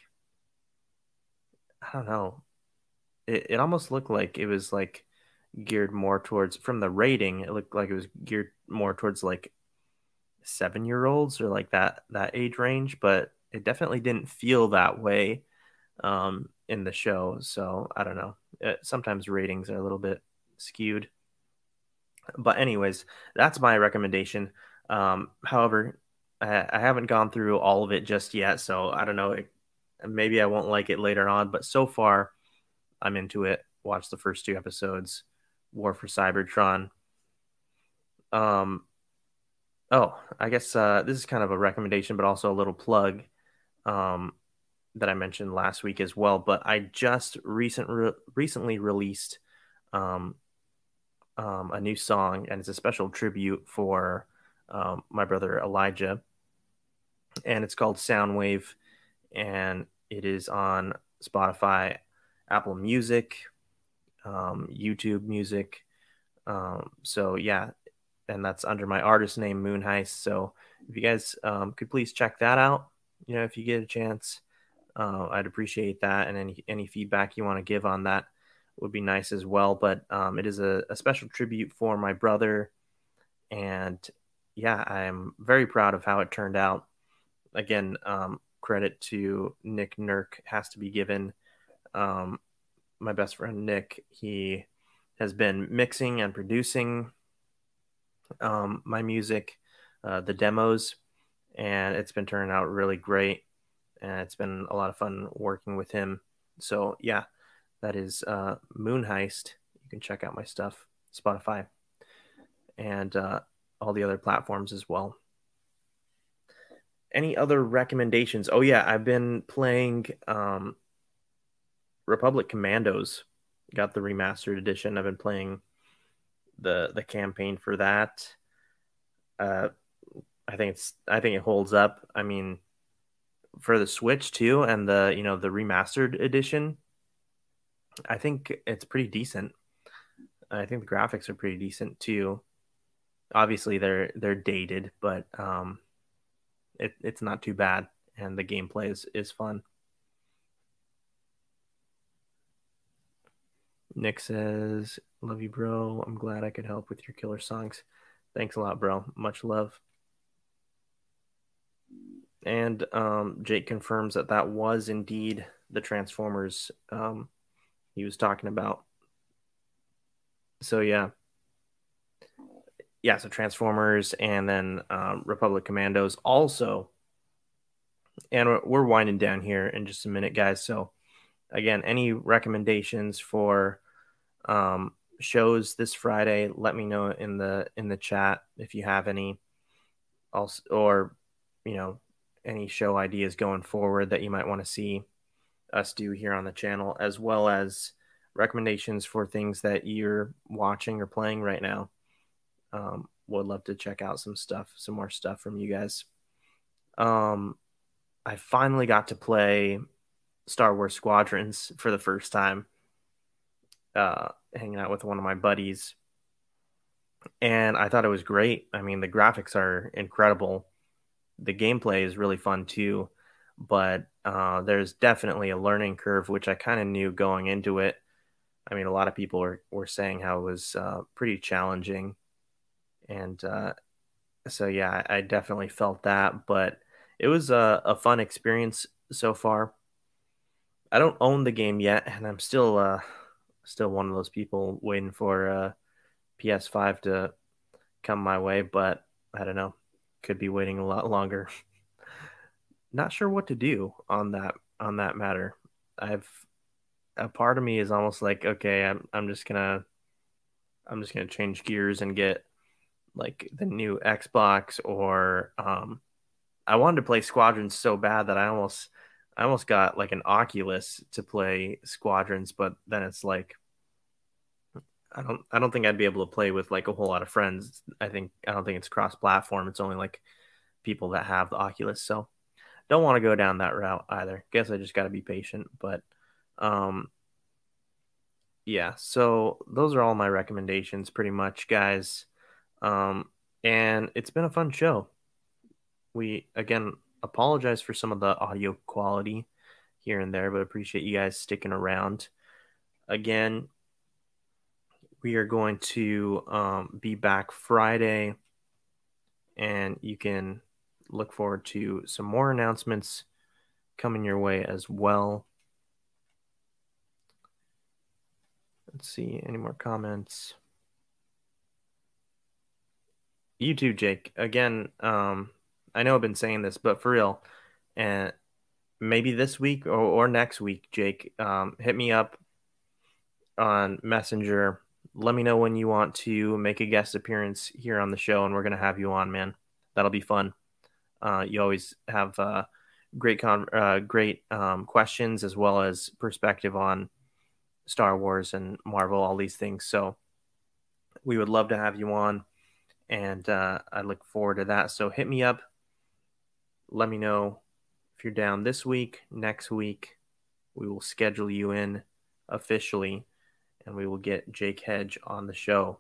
I don't know. It it almost looked like it was like geared more towards from the rating. It looked like it was geared more towards like seven year olds or like that that age range, but it definitely didn't feel that way um, in the show. So I don't know. It, sometimes ratings are a little bit skewed. But anyways, that's my recommendation. Um, however, I, I haven't gone through all of it just yet, so I don't know. It, maybe I won't like it later on, but so far I'm into it. Watched the first two episodes. War for Cybertron. Um, oh, I guess uh, this is kind of a recommendation, but also a little plug um, that I mentioned last week as well. But I just recent re- recently released um, um, a new song, and it's a special tribute for um, my brother Elijah, and it's called Soundwave, and it is on Spotify, Apple Music, um, YouTube Music. Um, so yeah, and that's under my artist name Moon Heist. So if you guys um, could please check that out, you know, if you get a chance, uh, I'd appreciate that, and any any feedback you want to give on that would be nice as well. But um, it is a, a special tribute for my brother, and yeah, I'm very proud of how it turned out. Again, um, credit to Nick Nurk has to be given. Um, my best friend Nick, he has been mixing and producing um, my music, uh, the demos, and it's been turning out really great. And it's been a lot of fun working with him. So yeah, that is uh, Moon Heist. You can check out my stuff, Spotify, and uh, all the other platforms as well. Any other recommendations? Oh yeah, I've been playing um, Republic Commandos. Got the remastered edition. I've been playing the the campaign for that. Uh, I think it's I think it holds up. I mean, for the Switch too, and the you know the remastered edition, I think it's pretty decent. I think the graphics are pretty decent too. Obviously, they're they're dated, but um, it, it's not too bad, and the gameplay is is fun. Nick says, "Love you, bro. I'm glad I could help with your killer songs. Thanks a lot, bro. Much love." And um, Jake confirms that that was indeed the Transformers um, he was talking about. So yeah, yeah. So Transformers and then um, Republic Commandos also. And we're, we're winding down here in just a minute, guys. So again, any recommendations for um, shows this Friday? Let me know in the in the chat if you have any. Also, or you know, any show ideas going forward that you might want to see us do here on the channel, as well as recommendations for things that you're watching or playing right now. Um, would love to check out some stuff, some more stuff from you guys. Um, I finally got to play Star Wars Squadrons for the first time, uh, hanging out with one of my buddies, and I thought it was great. I mean, the graphics are incredible. The gameplay is really fun too, but uh, there's definitely a learning curve, which I kind of knew going into it. I mean, a lot of people were, were saying how it was uh, pretty challenging. And uh, so, yeah, I, I definitely felt that, but it was a, a fun experience so far. I don't own the game yet, and I'm still uh, still one of those people waiting for uh, P S five to come my way, but I don't know. Could be waiting a lot longer. Not sure what to do on that on that matter. I've a part of me is almost like, okay, I'm I'm just gonna I'm just gonna change gears and get like the new Xbox, or um I wanted to play Squadrons so bad that I almost I almost got like an Oculus to play Squadrons, but then it's like I don't I don't think I'd be able to play with like a whole lot of friends. I think I don't think it's cross platform. It's only like people that have the Oculus. So don't want to go down that route either. Guess I just got to be patient. But um, yeah, so those are all my recommendations pretty much, guys. Um, and it's been a fun show. We, again, apologize for some of the audio quality here and there, but appreciate you guys sticking around. Again, we are going to um, be back Friday, and you can look forward to some more announcements coming your way as well. Let's see, any more comments? You too, Jake. Again, um, I know I've been saying this, but for real, and maybe this week or, or next week, Jake, um, hit me up on Messenger. Let me know when you want to make a guest appearance here on the show, and we're going to have you on, man. That'll be fun. Uh, you always have uh, great, con- uh, great um, questions as well as perspective on Star Wars and Marvel, all these things. So we would love to have you on, and uh, I look forward to that. So hit me up. Let me know if you're down this week, next week. We will schedule you in officially, and we will get Jake Hedge on the show.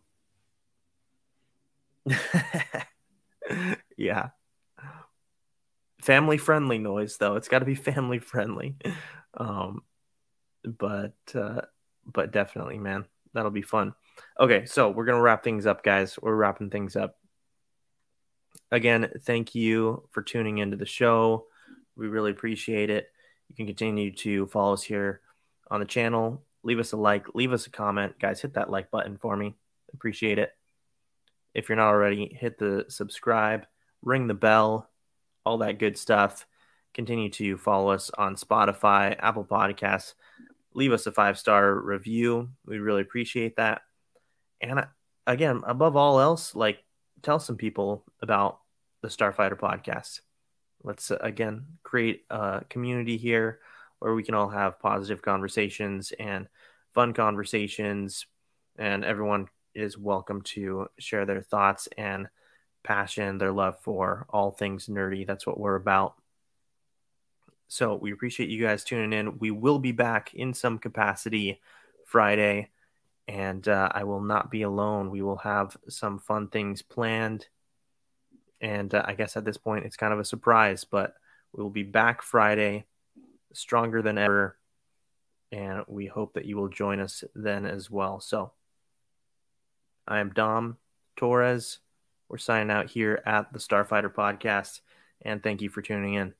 Yeah. Family friendly noise, though. It's got to be family friendly. Um, but uh, but definitely, man, that'll be fun. Okay, so we're gonna wrap things up, guys. We're wrapping things up. Again, thank you for tuning into the show. We really appreciate it. You can continue to follow us here on the channel. Leave us a like, leave us a comment. Guys, hit that like button for me. Appreciate it. If you're not already, hit the subscribe, ring the bell, all that good stuff. Continue to follow us on Spotify, Apple Podcasts. Leave us a five-star review. We really appreciate that. And again, above all else, like, tell some people about the Starfighter podcast. Let's, uh, again, create a community here where we can all have positive conversations and fun conversations, and everyone is welcome to share their thoughts and passion, their love for all things nerdy. That's what we're about. So we appreciate you guys tuning in. We will be back in some capacity Friday, and uh, I will not be alone. We will have some fun things planned. And uh, I guess at this point, it's kind of a surprise, but we will be back Friday, stronger than ever. And we hope that you will join us then as well. So I am Dom Torres. We're signing out here at the Starfighter Podcast, and thank you for tuning in.